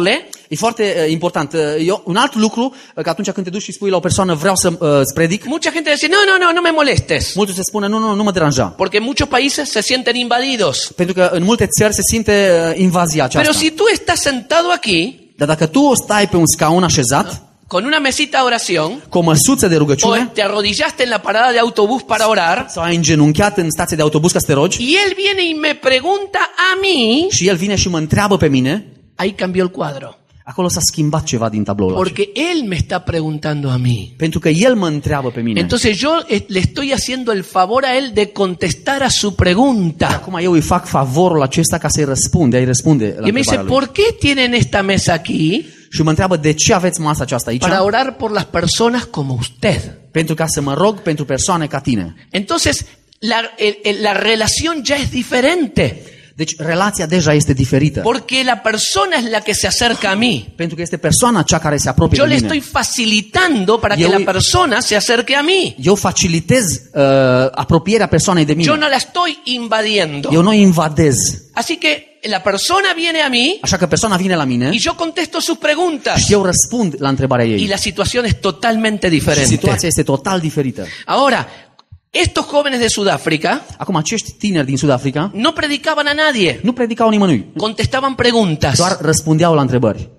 S2: E foarte uh, important. Uh, eu, un alt lucru, uh, că atunci când te duci și spui la o persoană vreau să uh, îți predic,
S1: Mucha gente dice, no, no, no, no me molestes.
S2: mulți se spune nu, nu, nu mă deranja.
S1: Porque en muchos países se sienten invadidos.
S2: Pentru că în multe țări se simte uh, invazia aceasta.
S1: Pero si tú estás sentado aquí,
S2: Dar dacă tu stai pe un scaun așezat,
S1: con una mesita de oración,
S2: cu o măsuță de
S1: o
S2: rugăciune,
S1: te arrodillaste en la parada de autobús para orar,
S2: sau ai îngenunchiat în stație de autobuz ca să te rogi,
S1: y él viene y me pregunta a mí,
S2: și el vine și mă întreabă pe mine,
S1: ahí cambió el cuadro.
S2: acolo s-a schimbat ceva din tabloul ăla.
S1: Porque él me está preguntando a mí.
S2: Pentru că el mă întreabă pe mine.
S1: Entonces yo eh, le estoy haciendo el favor a él de contestar a su pregunta.
S2: Acum eu îi fac favorul acesta ca să-i răspunde, ai răspunde la
S1: Y me dice,
S2: întrebarea lui.
S1: ¿por qué tienen esta mesa aquí?
S2: Și mă întreabă de ce aveți masa aceasta aici?
S1: Para orar por las personas como usted.
S2: Pentru ca să mă rog pentru persoane ca tine.
S1: Entonces, la, el- el- la relación ya es diferente.
S2: Deci relația deja este diferită.
S1: Porque la persona es la que se acerca a mí.
S2: Pentru că este persoana cea care se apropie
S1: Yo
S2: de
S1: le
S2: mine.
S1: estoy facilitando para que
S2: Yo-
S1: la persona se acerque a mí.
S2: Eu facilitez uh, apropierea persoanei de mine.
S1: Yo no la estoy invadiendo.
S2: Eu nu invadez.
S1: Así que la persona viene a mí
S2: Așa că persoana vine la mine
S1: y yo contesto sus preguntas.
S2: și eu răspund la întrebarea
S1: Y
S2: ei.
S1: la situación es totalmente
S2: Și
S1: diferente.
S2: situația este total diferită.
S1: Ahora, estos jóvenes de Sudáfrica
S2: Acum, acești tineri din Sud-Africa
S1: no predicaban a nadie,
S2: nu predicau nimănui,
S1: contestaban preguntas.
S2: doar răspundeau la întrebări.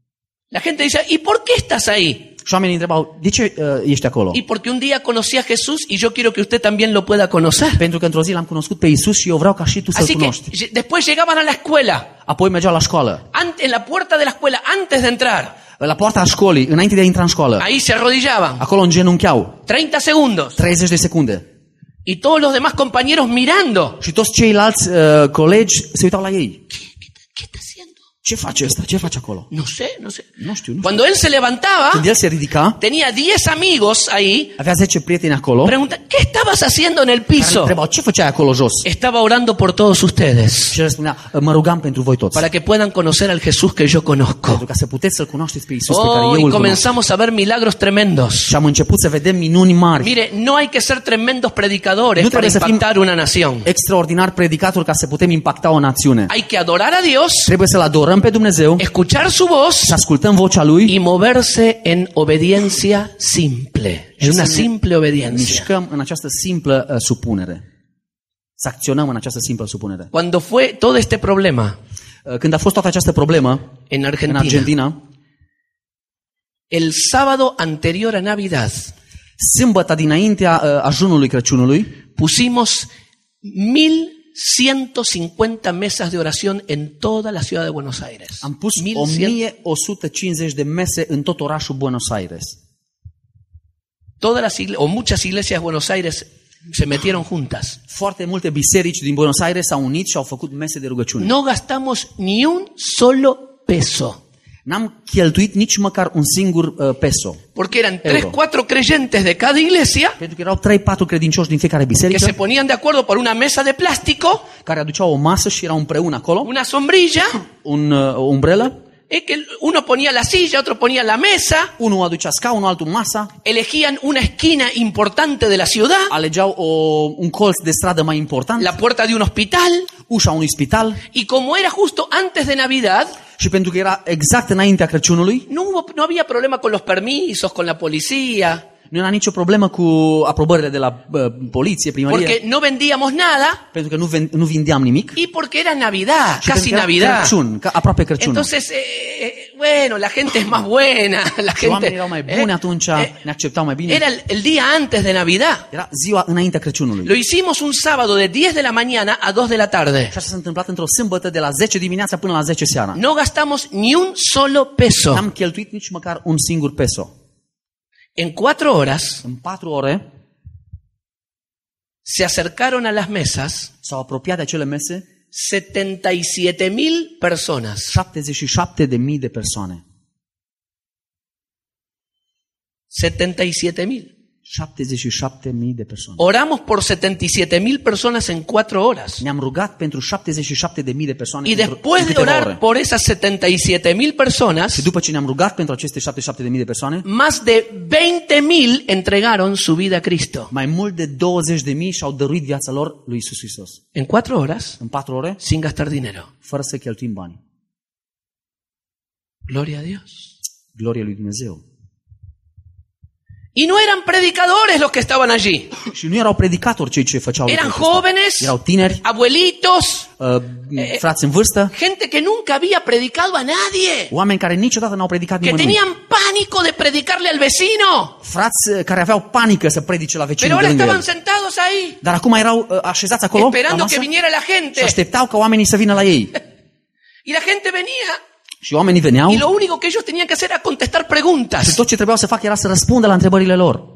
S1: La gente dice, ¿y por qué estás ahí?
S2: Și oamenii întrebau, de ce uh, ești acolo?
S1: Y porque un día conocí a Jesús y yo quiero que usted también lo pueda conocer.
S2: Pentru că într-o zi l-am cunoscut pe Isus și eu vreau ca și tu să-L
S1: Así que
S2: cunoști.
S1: lle- después llegaban a la escuela,
S2: Apoi mergeau la școală.
S1: ante- en la puerta de la escuela, antes de entrar.
S2: La poarta școlii, înainte de a intra în școală.
S1: Ahí se arrodillaban,
S2: Acolo îngenuncheau.
S1: treinta segundos.
S2: treizeci de secunde.
S1: Y todos los demás compañeros mirando.
S2: Și toți ceilalți uh, colegi se uitau la ei.
S1: ¿Qué, qué está- qué está haciendo?
S2: Ce face ăsta? Ce face acolo?
S1: No sé, no sé.
S2: Nu știu, nu știu.
S1: Cuando él se levantaba,
S2: Când el se ridica,
S1: tenía diez amigos ahí.
S2: avea zece prieteni acolo,
S1: Pregunta, ¿qué estabas haciendo en el
S2: care îl
S1: piso?
S2: întrebau, ce făceai acolo jos?
S1: Estaba orando por todos ustedes,
S2: Și el spunea, mă rugam pentru voi toți.
S1: para que puedan conocer al Jesús que yo conozco.
S2: Pentru ca să puteți să-L cunoașteți pe Isus pe care
S1: Oh,
S2: eu
S1: y
S2: îl cunosc.
S1: comenzamos a ver milagros tremendos.
S2: Și am început să vedem minuni mari.
S1: Mire, no hay que ser tremendos predicadores
S2: No
S1: para
S2: trebuie să fim-
S1: impactar una nación.
S2: Extraordinar predicatori ca să putem impacta o națiune.
S1: Hay que adorar a Dios,
S2: Trebuie să-L adorăm pe Dumnezeu,
S1: escuchar su voz
S2: să ascultăm vocea Lui
S1: y moverse en obediencia simple, en
S2: Și
S1: una
S2: să ne
S1: simple obediencia.
S2: mișcăm în această simplă uh, supunere. Să acționăm în această simplă supunere.
S1: Cuando fue todo este problema
S2: Uh, Când a fost toată această problemă
S1: en
S2: în
S1: Argentina,
S2: Argentina,
S1: el sábado anterior a Navidad,
S2: sâmbătă dinaintea uh, ajunului Crăciunului,
S1: pusimos mil ciento cincuenta mesas de oración en toda la ciudad de Buenos Aires.
S2: am pus
S1: mil
S2: o
S1: cien
S2: mie o sută cincizeci de mese în tot orașul Buenos Aires.
S1: Todas las igle- o muchas iglesias de Buenos Aires se metieron juntas.
S2: Foarte multe biserici din Buenos Aires s-au unit și au făcut mese de rugăciune.
S1: No gastamos ni un solo peso,
S2: N-am cheltuit nici măcar un singur uh, peso.
S1: porque eran tres,
S2: Euro.
S1: cuatro creyentes de cada iglesia
S2: Pentru că erau trei patru credincioși din fiecare
S1: que
S2: biserică
S1: se ponían de acuerdo por una mesa de plástico,
S2: care aduceau o masă și erau împreună acolo,
S1: una sombrilla,
S2: un, uh, o umbrelă,
S1: es que uno ponía la silla, otro ponía la mesa,
S2: unul aducea scaunul, altul masa,
S1: elegían una esquina importante de la ciudad,
S2: alegeau o, un colț de stradă mai important,
S1: la puerta de un hospital,
S2: ușa unui spital
S1: y como era justo antes de Navidad,
S2: și pentru că era exact înaintea Crăciunului,
S1: no hubo, no había problema con los permisos, con la policía,
S2: nu era nicio problemă cu aprobările de la uh, poliție, primărie,
S1: porque no vendíamos nada
S2: pentru că nu, ven, nu vindeam nimic.
S1: y porque era Navidad,
S2: Și
S1: casi
S2: pentru că era
S1: Navidad.
S2: Crăciun, ca, aproape Crăciun.
S1: Entonces, eh, eh, bueno, la gente es más buena, la
S2: Și oamenii
S1: gente...
S2: erau mai
S1: eh,
S2: buni atunci,
S1: eh,
S2: ne acceptau mai bine.
S1: era el, el día antes de Navidad.
S2: Era ziua înaintea Crăciunului.
S1: Lo hicimos un sábado de diez de la mañana a dos de la tarde.
S2: Și așa s-a întâmplat într-o sâmbătă de la zece dimineața până la zece seara.
S1: No gastamos ni un solo peso.
S2: N-am cheltuit nici măcar un singur peso.
S1: En cuatro horas
S2: În patru ore
S1: se acercaron a las mesas
S2: s-au apropiat de acele mese
S1: setenta y siete mil personas.
S2: șaptezeci și șapte de mii de persoane.
S1: setenta y siete mil.
S2: șaptezeci și șapte de mii de persoane.
S1: Oramos por setenta y siete mil personas en cuatro horas.
S2: Ne-am rugat pentru șaptezeci și șapte de mii de persoane
S1: Y
S2: pentru
S1: después
S2: în
S1: de
S2: câteva
S1: orar
S2: ore.
S1: por esas setenta y siete mil personas,
S2: Și după ce ne-am rugat pentru aceste șaptezeci și șapte de mii de persoane,
S1: más de veinte mil entregaron su vida a Cristo.
S2: mai mult de douăzeci de mii și-au dăruit viața lor lui Iisus Hristos.
S1: En cuatro horas,
S2: În patru ore,
S1: sin gastar dinero.
S2: fără să cheltuim bani.
S1: Gloria a Dios.
S2: Glorie lui Dumnezeu.
S1: Y no eran predicadores los que estaban allí.
S2: Și nu erau predicatori cei ce făceau
S1: Eran
S2: lucrul acesta.
S1: jóvenes,
S2: Erau tineri,
S1: abuelitos,
S2: uh, frați în vârstă,
S1: gente que nunca había predicado a nadie,
S2: oameni care niciodată n-au predicat
S1: que
S2: nimănui.
S1: tenían pánico de predicarle al vecino.
S2: Frați care aveau panică să predice la
S1: Pero
S2: vecinul de
S1: ahora
S2: lângă
S1: estaban
S2: el.
S1: sentados ahí,
S2: Dar acum erau uh, așezați acolo, la
S1: esperando
S2: masă,
S1: que viniera la
S2: și
S1: gente.
S2: așteptau ca oamenii să vină la ei.
S1: Y la gente venía.
S2: Și oamenii veneau
S1: Y lo único que ellos tenían que hacer era contestar
S2: și
S1: preguntas.
S2: tot ce trebuiau să facă era să răspundă la întrebările lor.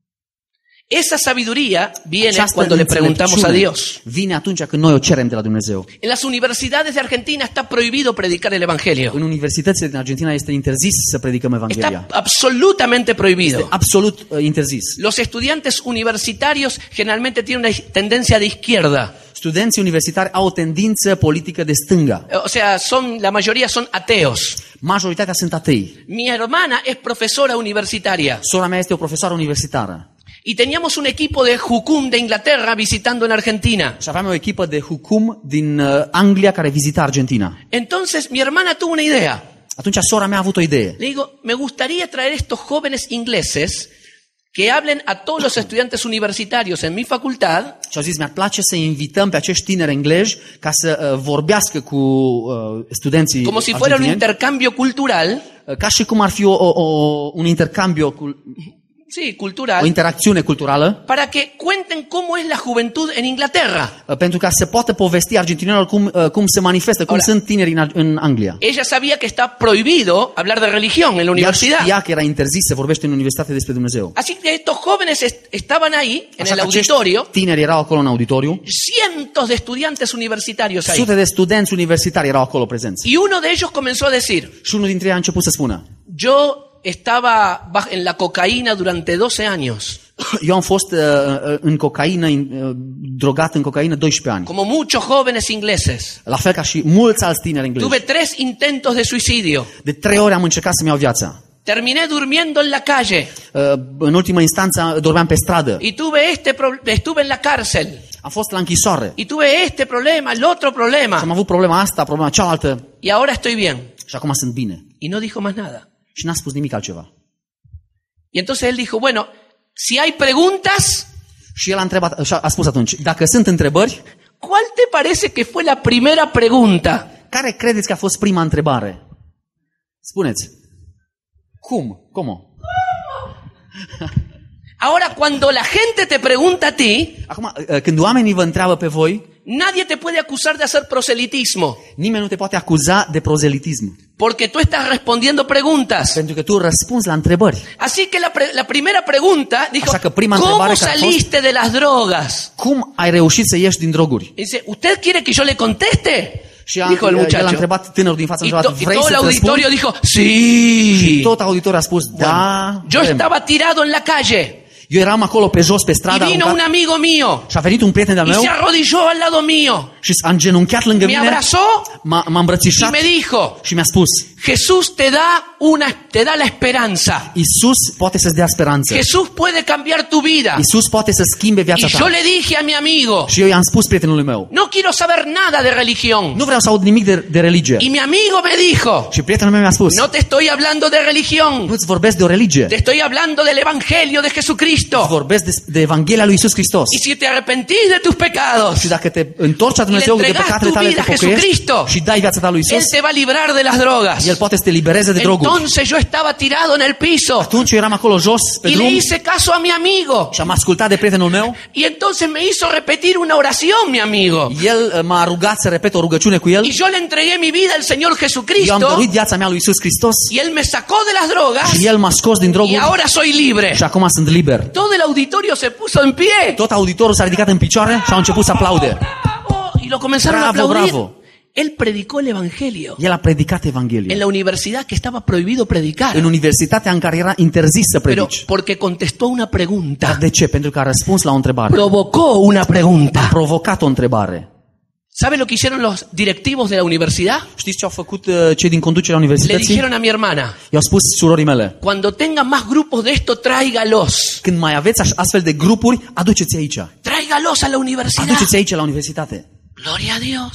S1: Esa sabiduría viene
S2: Această
S1: cuando le preguntamos a
S2: înțelepciune
S1: Dios.
S2: vine atunci când noi o cerem de la Dumnezeu.
S1: En las universidades de Argentina está prohibido predicar el Evangelio.
S2: În universitățile din Argentina este interzis să predicăm Evanghelia.
S1: Está absolutamente prohibido.
S2: Absolut uh, interzis.
S1: Los estudiantes universitarios generalmente tienen una tendencia de izquierda.
S2: Studenții universitari au o tendință politică de stânga.
S1: O sea, son, la mayoría son ateos.
S2: Majoritatea sunt atei.
S1: Mi hermana es profesora universitaria.
S2: Sora mea este o profesoară universitară.
S1: Y teníamos un equipo de Jucum de Inglaterra visitando en Argentina.
S2: Și aveam o echipă de Hukum din uh, Anglia care vizita Argentina.
S1: Entonces mi hermana tuvo una idea.
S2: Atunci sora mea a avut o idee.
S1: Le digo, me gustaría traer estos jóvenes ingleses que hablen a todos los estudiantes universitarios en mi facultad.
S2: Și au zis, mi-ar place să invităm pe acești tineri englezi ca să uh, vorbească cu uh, studenții
S1: Como si fuera un
S2: argentinieni,
S1: intercambio cultural.
S2: uh, ca și cum ar fi o, o, o, un intercambio, cu,
S1: Sí,
S2: o
S1: cultural.
S2: interacțiune culturală,
S1: Para que cuenten cómo es la juventud en Inglaterra.
S2: uh, pentru ca să poată povesti argentinenilor cum, uh, cum se manifestă, cum
S1: Ahora,
S2: sunt tineri în, în Anglia.
S1: Ella sabía que está prohibido hablar de religión en la
S2: Ea
S1: universidad.
S2: știa că era interzis să vorbește în universitate despre Dumnezeu.
S1: Así que estos jóvenes est- estaban ahí, en
S2: Așa
S1: el
S2: că acești
S1: auditorio,
S2: tineri erau acolo în auditoriu,
S1: cientos de estudiantes universitarios ahí.
S2: sute de studenți universitari erau acolo prezenți.
S1: Y uno de ellos comenzó a decir,
S2: Și unul dintre ei a început să spună,
S1: yo estaba baj- en la cocaína durante doce años,
S2: eu am fost uh, în cocaină, uh, drogat în cocaină doisprezece ani.
S1: como muchos jóvenes ingleses.
S2: La fel ca și mulți alți tineri englezi.
S1: Tuve tres intentos de suicidio.
S2: De trei ori am încercat să-mi iau viața.
S1: Terminé durmiendo en la calle.
S2: Uh, în ultima instanță dormeam pe stradă.
S1: Y tuve este pro- estuve en la cárcel.
S2: Am fost la închisoare.
S1: Y tuve este problema, el otro
S2: Și am
S1: problema.
S2: avut problema asta, problema cealaltă.
S1: Y ahora estoy bien.
S2: Și acum sunt bine.
S1: Y no dijo más nada.
S2: Și n-a spus nimic altceva.
S1: Y entonces él dijo, bueno, si hay preguntas,
S2: Și el a întrebat, și a a spus atunci, dacă sunt întrebări,
S1: ¿cuál te parece que fue la primera pregunta?
S2: care credeți că a fost prima întrebare? Spuneți. Cum? Cum?
S1: Ahora, cuando la gente te pregunta a ti,
S2: Acum, când oamenii vă întreabă pe voi,
S1: nadie te puede acusar de hacer proselitismo,
S2: nimeni nu te poate acuza de prozelitism.
S1: porque tú estás respondiendo preguntas.
S2: Pentru că tu răspunzi la întrebări.
S1: Así que la, pre- la primera pregunta dijo,
S2: Așa că prima
S1: ¿cómo
S2: întrebare care a fost-
S1: saliste de las drogas?
S2: Cum ai reușit să ieși din droguri?
S1: Y dice, ¿usted quiere que yo le conteste?
S2: Și a,
S1: Dijo el
S2: el a
S1: muchacho.
S2: întrebat tânărul din față, a
S1: Y,
S2: întrebat,
S1: to- y
S2: vrei
S1: todo el
S2: să-ți răspund?
S1: auditorio dijo, sí.
S2: Tot auditorul a spus, da,
S1: Yo
S2: vrem.
S1: estaba tirado en la calle
S2: Eu eram acolo pe jos, pe
S1: y
S2: stradă,
S1: vino
S2: aruncat,
S1: un amigo mío
S2: și a venit un prieten de-al
S1: y
S2: meu
S1: se arrodilló al lado mío,
S2: și s-a îngenunchiat lângă
S1: me
S2: mine,
S1: abrazó
S2: m-a, m-a
S1: y
S2: îmbrățișat
S1: me dijo,
S2: și mi-a spus,
S1: Jesús te da una, te da la esperanza.
S2: Iisus poate să-ți dea speranță.
S1: Jesús puede cambiar tu vida.
S2: Iisus poate să schimbe viața
S1: Y yo
S2: ta.
S1: le dije a mi amigo,
S2: Și eu i-am spus prietenului meu,
S1: no quiero saber nada de religión.
S2: nu vreau să aud nimic de, de religie.
S1: Y mi amigo me dijo,
S2: Și prietenul meu mi-a spus,
S1: no te estoy hablando de religión,
S2: nu-ți vorbesc de o religie,
S1: te estoy hablando del Evangelio de
S2: îți
S1: Jesucristo.
S2: vorbesc de, de Evanghelia lui Iisus Hristos.
S1: Y si te arrepentís de tus pecados,
S2: Și dacă te întorci la Dumnezeu
S1: Y le
S2: de
S1: entregas
S2: păcatele
S1: tu
S2: tale,
S1: vida
S2: te
S1: a
S2: pocăiești
S1: Jesucristo,
S2: și dai viața ta lui
S1: Él
S2: Iisus,
S1: te va a librar de las drogas.
S2: El poate să te libereze de droguri.
S1: Entonces yo estaba tirado en el piso
S2: Atunci eu eram acolo jos, pe
S1: y
S2: drum,
S1: le hice caso a mi amigo.
S2: și am ascultat de prietenul meu.
S1: Y entonces me hizo repetir una oración, mi amigo.
S2: El uh, m-a rugat să repet o rugăciune cu el.
S1: Y yo le entregué mi vida al Señor
S2: Eu am
S1: Jesucristo
S2: dăruit viața mea lui Iisus Hristos
S1: y Él me sacó de las drogas
S2: și El m-a scos din
S1: y
S2: droguri
S1: ahora soy libre.
S2: și acum sunt liber.
S1: Todo el auditorio se puso en pie.
S2: Tot auditorul s-a ridicat în picioare și au început să aplaude.
S1: Bravo. Y lo comenzaron a
S2: Bravo,
S1: aplaudir.
S2: bravo.
S1: Él predicó el Evangelio
S2: El a predicat
S1: en
S2: Evanghelia.
S1: la universidad que estaba prohibido predicar.
S2: În universitatea în care era interzis să
S1: Pero
S2: predici.
S1: porque contestó una
S2: Dar
S1: pregunta,
S2: de ce? Pentru că a răspuns la o întrebare.
S1: provocó una
S2: A
S1: pregunta.
S2: provocat o întrebare.
S1: ¿Sabe lo que hicieron los directivos de la universidad?
S2: Știți ce au făcut uh, cei din conducerea
S1: Le
S2: universității?
S1: dijeron a mi hermana,
S2: I-au spus surorii mele,
S1: cuando tengan más grupos de esto, tráigalos.
S2: când mai aveți aș- astfel de grupuri, aduceți aici.
S1: Tráigalos a la universidad.
S2: Aduceți aici la universitate.
S1: Gloria a Dios.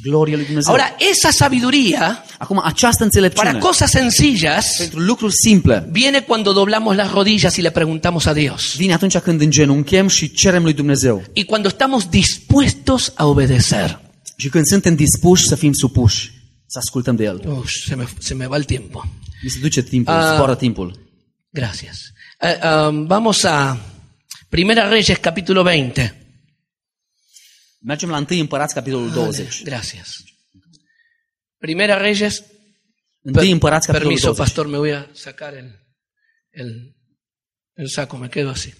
S2: glorie lui Dumnezeu.
S1: Ahora, esa sabiduría
S2: Acum, această
S1: para
S2: înțelepciune
S1: cosas sencillas
S2: pentru lucruri simple
S1: viene cuando doblamos las rodillas y le preguntamos a Dios.
S2: vine atunci când îngenunchem și cerem lui Dumnezeu.
S1: Y cuando estamos dispuestos a obedecer.
S2: Și când suntem dispuși să fim supuși, să ascultăm de El.
S1: Uf, se me, se me va el tiempo.
S2: Mi se duce timpul,
S1: Ah.
S2: zboară timpul.
S1: Gracias. Eh, um, vamos a Primera Reyes, capítulo veinte.
S2: Mergem la întâi Împărați, capitolul douăzeci.
S1: Gracias. Primera Reyes.
S2: Întâi Împărați, capitolul
S1: Permiso,
S2: douăzeci.
S1: pastor, me voy a sacar el, el, el saco, me quedo así.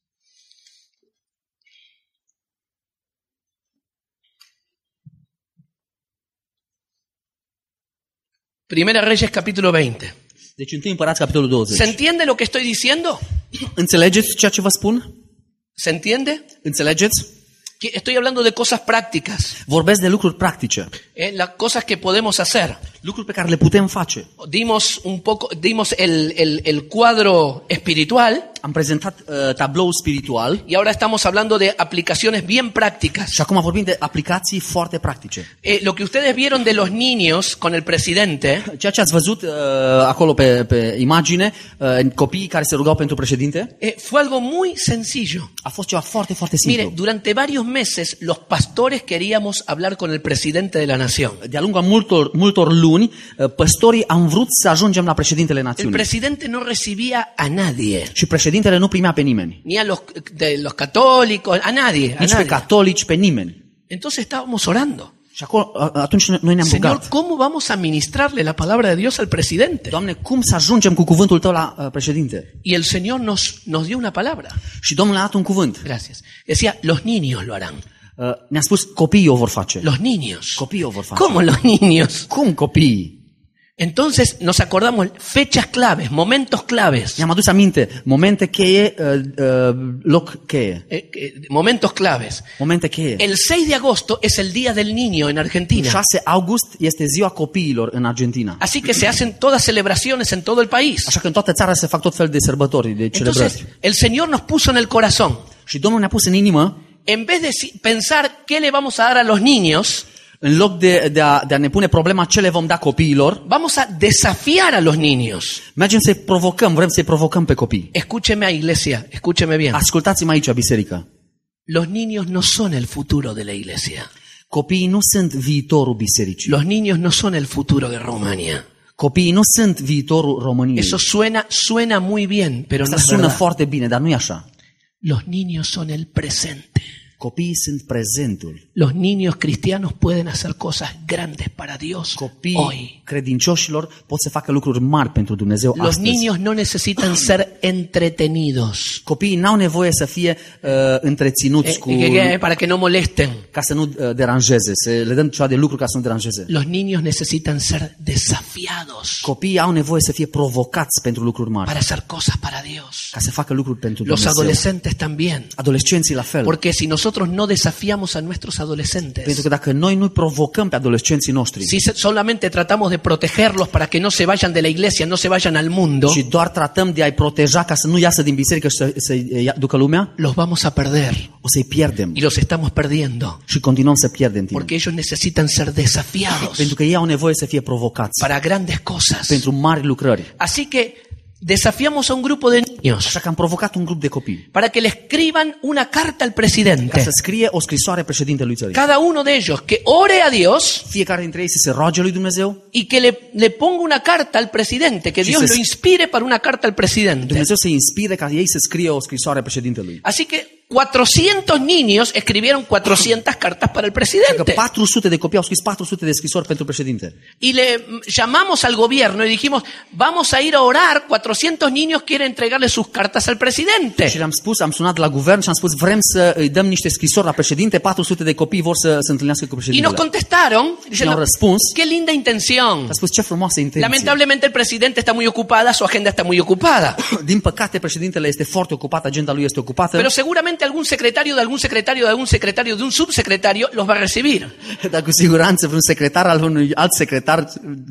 S1: Primera Reyes, capítulo veinte.
S2: Deci întâi Împărați, capitolul douăzeci.
S1: ¿Se entiende lo que estoy diciendo?
S2: Înțelegeți ceea ce vă spun?
S1: ¿Se entiende?
S2: Înțelegeți?
S1: Que estoy hablando de cosas prácticas,
S2: Vorbesc de lucruri practice,
S1: eh, las cosas que podemos hacer.
S2: lucruri pe care le putem face.
S1: Dimos un poco, dimos el, el, el cuadro espiritual
S2: Am prezentat uh, tabloul spiritual
S1: y ahora estamos hablando de aplicaciones bien prácticas.
S2: și acum vorbim de aplicații foarte practice.
S1: Eh, lo que ustedes vieron de los niños con el presidente
S2: Ceea ce ați văzut uh, acolo pe, pe imagine, uh, copiii care se rugau pentru președinte,
S1: eh, fue algo muy sencillo.
S2: a fost ceva foarte, foarte simplu.
S1: Mire, durante varios meses los pastores queríamos hablar con el presidente de la nación.
S2: De-a lungul multor, multor luni, uh, păstorii am vrut să ajungem la președintele
S1: El
S2: națiunii.
S1: presidente no recibía a nadie,
S2: Și președintele nu primea pe nimeni.
S1: ni a los, de los católicos, a nadie, a
S2: Nici pe
S1: nadie.
S2: catolici, pe nimeni.
S1: Entonces estábamos orando.
S2: Și acolo, a- atunci noi ne-am
S1: Señor,
S2: rugat.
S1: ¿cómo vamos a ministrarle la palabra de Dios al presidente?
S2: Doamne, cum să ajungem cu cuvântul Tău la uh, președinte?
S1: Y el Señor nos, nos dio una palabra.
S2: Și Domnul a dat un cuvânt.
S1: Gracias. Decía, los niños lo harán.
S2: Uh, ne-a spus, copiii o vor face.
S1: Los niños.
S2: Copiii o vor face.
S1: ¿Cómo los niños?
S2: Cum copiii?
S1: Entonces nos acordamos fechas claves, momentos claves.
S2: Ne-am adus aminte, momente cheie, uh, uh, loc cheie,
S1: Eh, eh, momentos claves.
S2: momente cheie.
S1: El seis de agosto es el Día del Niño en Argentina.
S2: șase august este ziua copiilor în Argentina.
S1: Así que se hacen todas celebraciones en todo el país.
S2: Așa că în toată țara se fac tot fel de sărbători, de
S1: Entonces,
S2: celebrări.
S1: el Señor nos puso en el corazón,
S2: Și Domnul ne-a pus în inimă,
S1: en vez de si- pensar qué le vamos a dar a los niños,
S2: în loc de, de, a, de a ne pune problema ce le vom da copiilor,
S1: vamos a desafiar a los niños.
S2: mergem să-i provocăm, vrem să-i provocăm pe copii.
S1: Escúcheme, iglesia, escúcheme bien.
S2: Ascultați-mă aici, biserică.
S1: Los niños no son el futuro de la iglesia.
S2: Copiii nu sunt viitorul bisericii.
S1: Los niños no son el futuro de Rumania.
S2: Copiii nu sunt viitorul României.
S1: Eso suena, suena muy bien, pero no
S2: Asta
S1: es
S2: sună
S1: verdad.
S2: foarte bine, dar nu e așa.
S1: Los niños son el presente.
S2: Copiii sunt prezentul.
S1: Los niños cristianos pueden hacer cosas grandes para Dios
S2: Copiii
S1: hoy.
S2: credincioșilor pot să facă lucruri mari pentru Dumnezeu
S1: Los
S2: astăzi.
S1: niños no necesitan ser entretenidos.
S2: Copiii n-au nevoie să fie uh, întreținuți
S1: Eh,
S2: cu,
S1: que- que- para que no molesten.
S2: ca să nu uh, deranjeze, să le dăm ceva de lucru ca să nu deranjeze.
S1: Los niños necesitan ser desafiados
S2: Copiii au nevoie să fie provocați pentru lucruri mari,
S1: para hacer cosas para Dios.
S2: ca să facă lucruri pentru
S1: Los
S2: Dumnezeu.
S1: adolescentes también.
S2: Adolescenții la fel.
S1: Porque si nosotros no desafiamos a nuestros adolescentes,
S2: Pentru că dacă noi nu provocăm pe adolescenții noștri
S1: si se- solamente tratamos de protegerlos para que no se vayan de la iglesia, no se vayan al mundo,
S2: și doar tratăm de a-i proteja ca să nu iasă din biserică și să, să-i ia- ducă lumea,
S1: los vamos a perder.
S2: o să-i pierdem
S1: Y los estamos perdiendo.
S2: și continuăm să pierdem timp.
S1: Porque ellos necesitan ser desafiados
S2: Pentru că ei au nevoie să fie provocați
S1: para grandes cosas.
S2: pentru mari lucrări.
S1: Así que desafiamos a un grupo de niños
S2: Așa că am provocat un grup de copii
S1: para que le escriban una carta al
S2: ca
S1: presidente.
S2: să scrie o scrisoare președintelui țării.
S1: Cada uno de ellos que ore a Dios
S2: Fiecare dintre ei să se roage lui Dumnezeu,
S1: y que le, le ponga una carta al presidente, que
S2: Sí,
S1: Dios
S2: se-
S1: lo inspire para una carta al presidente.
S2: Dumnezeu să inspire ca ei să scrie o scrisoare președintelui.
S1: Así que cuatrocientos niños escribieron cuatrocientas cartas para el
S2: Că
S1: presidente.
S2: patru sute de copii au scris patru sute de scrisori pentru președinte.
S1: Y le mm, llamamos al gobierno y dijimos, vamos a ir a orar, cuatrocientos niños quieren entregarle sus cartas al
S2: Și
S1: presidente.
S2: le-am spus, am sunat la guvern și am spus, vrem să îi dăm niște scrisori la președinte, patru sute de copii vor să se întâlnească cu
S1: Y nos
S2: președintele.
S1: contestaron, diciendo,
S2: No răspuns.
S1: qué linda intención.
S2: A spus, ce frumoasă intenție.
S1: Lamentablemente el presidente está muy ocupada, su agenda está muy ocupada.
S2: Din păcate, președintele este foarte ocupat, agenda lui este ocupată,
S1: Pero seguramente algún secretario de algún secretario de algún secretario de un subsecretario los va a recibir.
S2: dar cu siguranță vreun secretar al unui alt secretar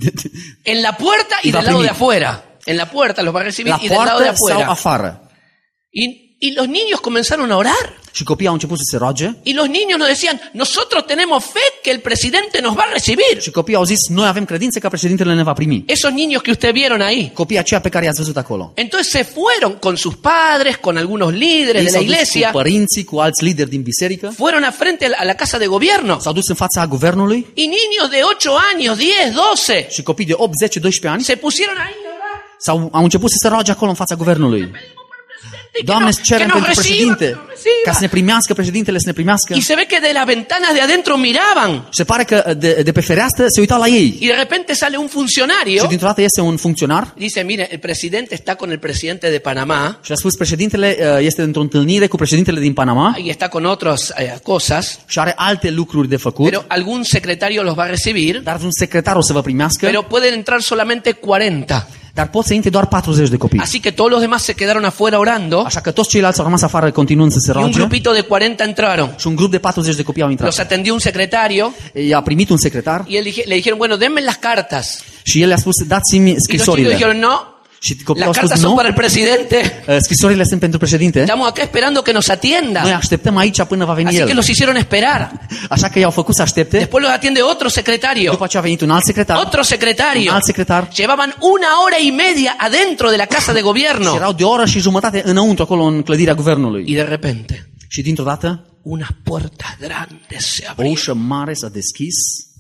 S1: En la puerta y
S2: Y va
S1: del lado de
S2: a primir.
S1: afuera. En la puerta los va a recibir
S2: la
S1: y del lado de
S2: poartă sau
S1: afuera.
S2: afară.
S1: Y Y los niños comenzaron a orar.
S2: Și copiii au început să se roage.
S1: Y los niños nos decían, nosotros tenemos fe que el presidente nos va a recibir.
S2: Și copiii au zis, noi avem credință că președintele ne va primi.
S1: Esos niños que usted vieron ahí.
S2: Copiii aceia pe care i-ați văzut acolo.
S1: Entonces se fueron con sus padres, con algunos líderes
S2: Ei
S1: de la
S2: s-au dus
S1: iglesia.
S2: cu părinții, cu alți lideri din biserică.
S1: Fueron a frente a la casa de gobierno.
S2: S-au dus în fața guvernului.
S1: Y niños de ocho años, diez, doce,
S2: Și copii de opt, zece, doisprezece ani
S1: se pusieron ahí a orar.
S2: s-au, au început să se roage acolo în fața guvernului.
S1: Que
S2: Doamne,
S1: nos-
S2: îți cerem
S1: que nos
S2: pentru
S1: reciba, que
S2: președinte,
S1: nos reciba.
S2: ca să ne primească președintele, să ne primească.
S1: Y se ve que de las ventanas de adentro miraban.
S2: Se pare că de, de pe fereastră se uitau la ei.
S1: Y de repente sale un
S2: Și
S1: funcionario.
S2: dintr-o dată iese un funcționar
S1: Dice, mire, el presidente está con el presidente de Panamá
S2: și a spus președintele uh, este într-o întâlnire cu președintele din Panama
S1: y está con otras eh, cosas,
S2: și are alte lucruri de făcut,
S1: pero algún secretario los va a recibir,
S2: dar un secretar o să vă primească,
S1: pero pueden entrar solamente cuarenta.
S2: dar pot să intre doar patruzeci de copii.
S1: Así que todos los demás se quedaron afuera orando
S2: Așa că toți ceilalți au rămas afară continuând să se
S1: y un
S2: roage
S1: grupito de cuarenta entraron.
S2: și un grup de patruzeci de copii au
S1: Los
S2: intrat.
S1: atendió un secretario
S2: I-a primit un secretar
S1: y él dije- le dijeron, bueno, denme las cartas.
S2: și el le-a spus, dați-mi
S1: Y los chicos
S2: scrisorile.
S1: dijeron, no,
S2: Și copiii au
S1: las
S2: spus,
S1: cartas son
S2: nu,
S1: para el presidente.
S2: uh, scrisorile sunt pentru președinte.
S1: Estamos acá esperando que nos
S2: Noi
S1: atienda.
S2: așteptăm aici până va veni
S1: Así que
S2: el.
S1: los hicieron esperar.
S2: Așa că i-au făcut să aștepte.
S1: Después los atiende otro secretario.
S2: După aceea a venit un alt secretar.
S1: Otro secretario.
S2: Un alt secretar.
S1: Llevaban una hora y media adentro de la casa de
S2: Și
S1: gobierno.
S2: erau de o oră și jumătate înăuntru, acolo în clădirea guvernului.
S1: Y de repente,
S2: Și dintr-o dată,
S1: unas puertas grandes se
S2: o
S1: abrieron.
S2: ușă mare s-a deschis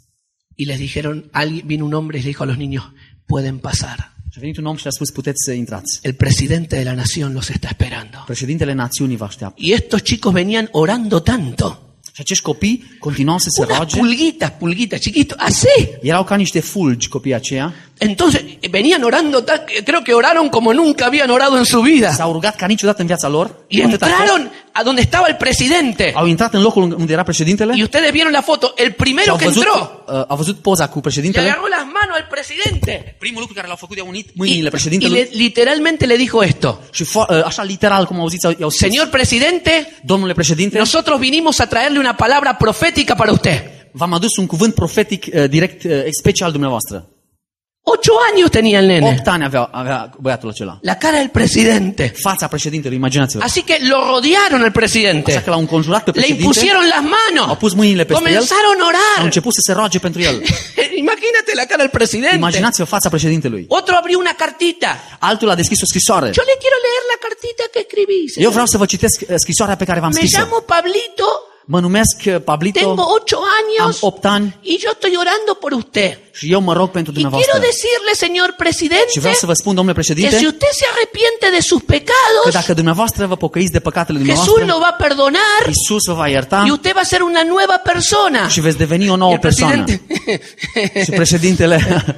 S1: Y les dijeron, alguien, vino un hombre y les dijo a los niños, pueden pasar.
S2: și a venit un om și a spus, puteți să intrați.
S1: El presidente de la nación los está esperando.
S2: Președintele națiunii vă așteaptă.
S1: Y estos chicos venían orando tanto.
S2: Și acești copii continuau să se
S1: Unas
S2: roage.
S1: pulguitas, pulguitas, chiquitos, así.
S2: Erau ca niște fulgi copiii aceia.
S1: Entonces, venían orando, tan- creo que oraron como nunca habían orado en su vida.
S2: S-au rugat ca niciodată în viața lor.
S1: Y
S2: Atât a fost.
S1: entraron a donde estaba el presidente.
S2: Au intrat în locul unde era președintele.
S1: Y ustedes vieron la foto, el
S2: Și
S1: primero
S2: au
S1: que
S2: văzut,
S1: entró,
S2: uh, au văzut poza cu
S1: le
S2: președintele.
S1: agarró las manos al presidente.
S2: Primul lucru care l-au făcut i-au unit
S1: Y,
S2: mâinile
S1: y
S2: președintelui.
S1: le- literalmente le dijo esto,
S2: Și fo- uh, așa literal, cum auziți, au- i-au spus,
S1: señor presidente,
S2: domnule președinte,
S1: nosotros vinimos a traerle una palabra profética para usted.
S2: v-am adus un cuvânt profetic uh, direct, uh, special dumneavoastră.
S1: Ocho años tenía el nene.
S2: Opt ani avea, avea băiatul acela.
S1: La cara del presidente.
S2: Fața președintelui, imaginați-vă.
S1: Así que lo rodearon al
S2: Așa
S1: presidente.
S2: că l-au înconjurat pe
S1: Le
S2: președinte,
S1: impusieron las
S2: au
S1: manos.
S2: pus mâinile peste el,
S1: Comenzaron a
S2: au
S1: orar.
S2: început să se roage pentru el.
S1: Imagínate la cara del presidente.
S2: Imaginați-vă fața președintelui.
S1: Otro abrió una cartita.
S2: Altul a deschis o scrisoare.
S1: Yo le quiero leer la cartita que escribí. señor.
S2: Eu vreau să vă citesc uh, scrisoarea pe care v-am
S1: Me
S2: scris-o.
S1: llamo Pablito,
S2: Mă numesc uh, Pablito,
S1: tengo ocho
S2: am
S1: años
S2: opt ani
S1: y yo estoy orando por usted.
S2: și eu mă rog pentru
S1: Y quiero
S2: dumneavoastră.
S1: decirle, señor
S2: Și
S1: presidente,
S2: vreau să vă spun, domnule
S1: que
S2: președinte,
S1: si usted se arrepiente de sus
S2: că
S1: pecados,
S2: dacă dumneavoastră vă pocăiți de păcatele
S1: Jesús
S2: dumneavoastră,
S1: lo va a perdonar
S2: Iisus vă va ierta
S1: y usted va a ser una nueva persona.
S2: și veți deveni o
S1: Y
S2: nouă
S1: el
S2: persoană.
S1: presidente,
S2: Și președintele,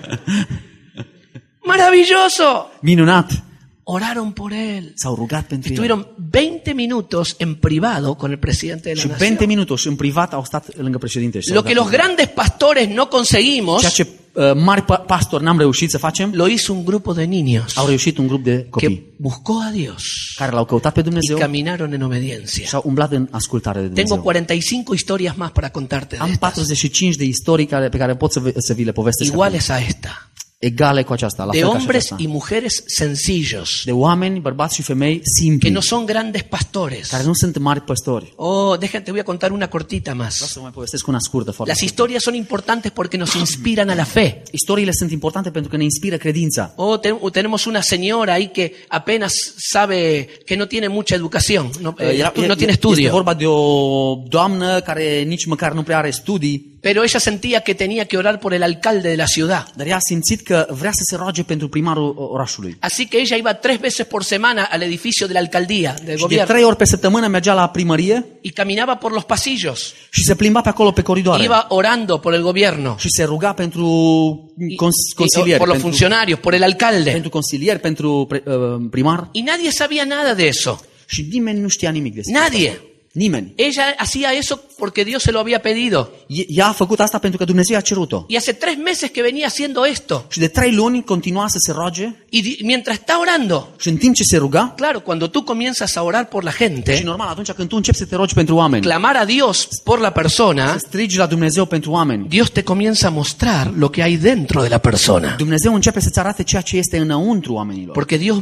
S1: maravilloso.
S2: minunat,
S1: Oraron por él.
S2: s-au rugat pentru el.
S1: Estuvieron veinte minutos en privado con el presidente de la
S2: Și
S1: nación.
S2: veinte minute și în privat au stat lângă președinte. și s-au
S1: Lo que
S2: rugat
S1: los
S2: pentru el.
S1: grandes pastores no conseguimos,
S2: Ceea ce uh, mari pa- pastori n-am reușit să facem,
S1: lo hizo un grupo de niños
S2: au reușit un grup de copii
S1: que buscó a Dios
S2: care l-au căutat pe
S1: y
S2: Dumnezeu
S1: caminaron en obediencia.
S2: și au umblat în ascultare de
S1: Tengo
S2: Dumnezeu.
S1: cuarenta y cinco historias más para contarte de
S2: Am
S1: estas,
S2: patruzeci și cinci de istorii care, pe care pot să, vi- să vi le povestesc acum.
S1: iguales a esta,
S2: Egale cu aceasta, la
S1: de
S2: fel ca și
S1: hombres
S2: aceasta.
S1: y mujeres sencillos,
S2: De oameni, bărbați și femei
S1: que
S2: simpli,
S1: no son grandes pastores.
S2: care nu sunt mari păstori.
S1: Oh, déjate, voy a contar una cortita
S2: Vreau
S1: más.
S2: să vă mai povestesc una scurtă foarte
S1: Las
S2: scurtă.
S1: historias son importantes porque nos inspiran a la fe.
S2: Istoriile sunt importante pentru că ne inspiră credința.
S1: Oh, ten- tenemos una señora ahí que apenas sabe que no tiene mucha educación, no, eh,
S2: Era-
S1: no tiene
S2: Este
S1: estudio.
S2: vorba de o doamnă care nici măcar nu prea are studii,
S1: Pero ella sentía que tenía que orar por el alcalde de la ciudad.
S2: dar ea a simțit că vrea să se roage pentru primarul orașului.
S1: Así que ella iba tres veces por semana al edificio de la alcaldía, del
S2: Și de
S1: gobierno,
S2: trei ori pe săptămână mergea la primărie
S1: y caminaba por los pasillos.
S2: și se plimba pe acolo pe coridoare.
S1: Iba orando por el gobierno,
S2: Și se ruga pentru
S1: y-
S2: cons-
S1: y-
S2: consilieri,
S1: por los
S2: pentru,
S1: funcionarios, por el alcalde.
S2: pentru consilieri, pentru pre- uh, primar.
S1: Y nadie sabía nada de eso.
S2: Și nimeni nu știa nimic despre
S1: Nadie.
S2: asta. Nimeni.
S1: Ella hacía eso porque Dios se lo había pedido.
S2: E- Ea a făcut asta pentru că Dumnezeu a cerut-o.
S1: Y hace tres meses que venía haciendo esto.
S2: Și de trei luni continua să se roage
S1: Y di- mientras está orando,
S2: și în timp ce se ruga,
S1: claro, cuando tú comienzas a orar por la
S2: și
S1: gente,
S2: normal atunci când tu începi să te rogi pentru oameni,
S1: clamar a Dios por la persona,
S2: să strigi la Dumnezeu pentru oameni,
S1: Dios te comienza a mostrar lo que hay dentro de la persona.
S2: Dumnezeu începe să-ți arate ceea ce este înăuntru oamenilor.
S1: Porque Dios ve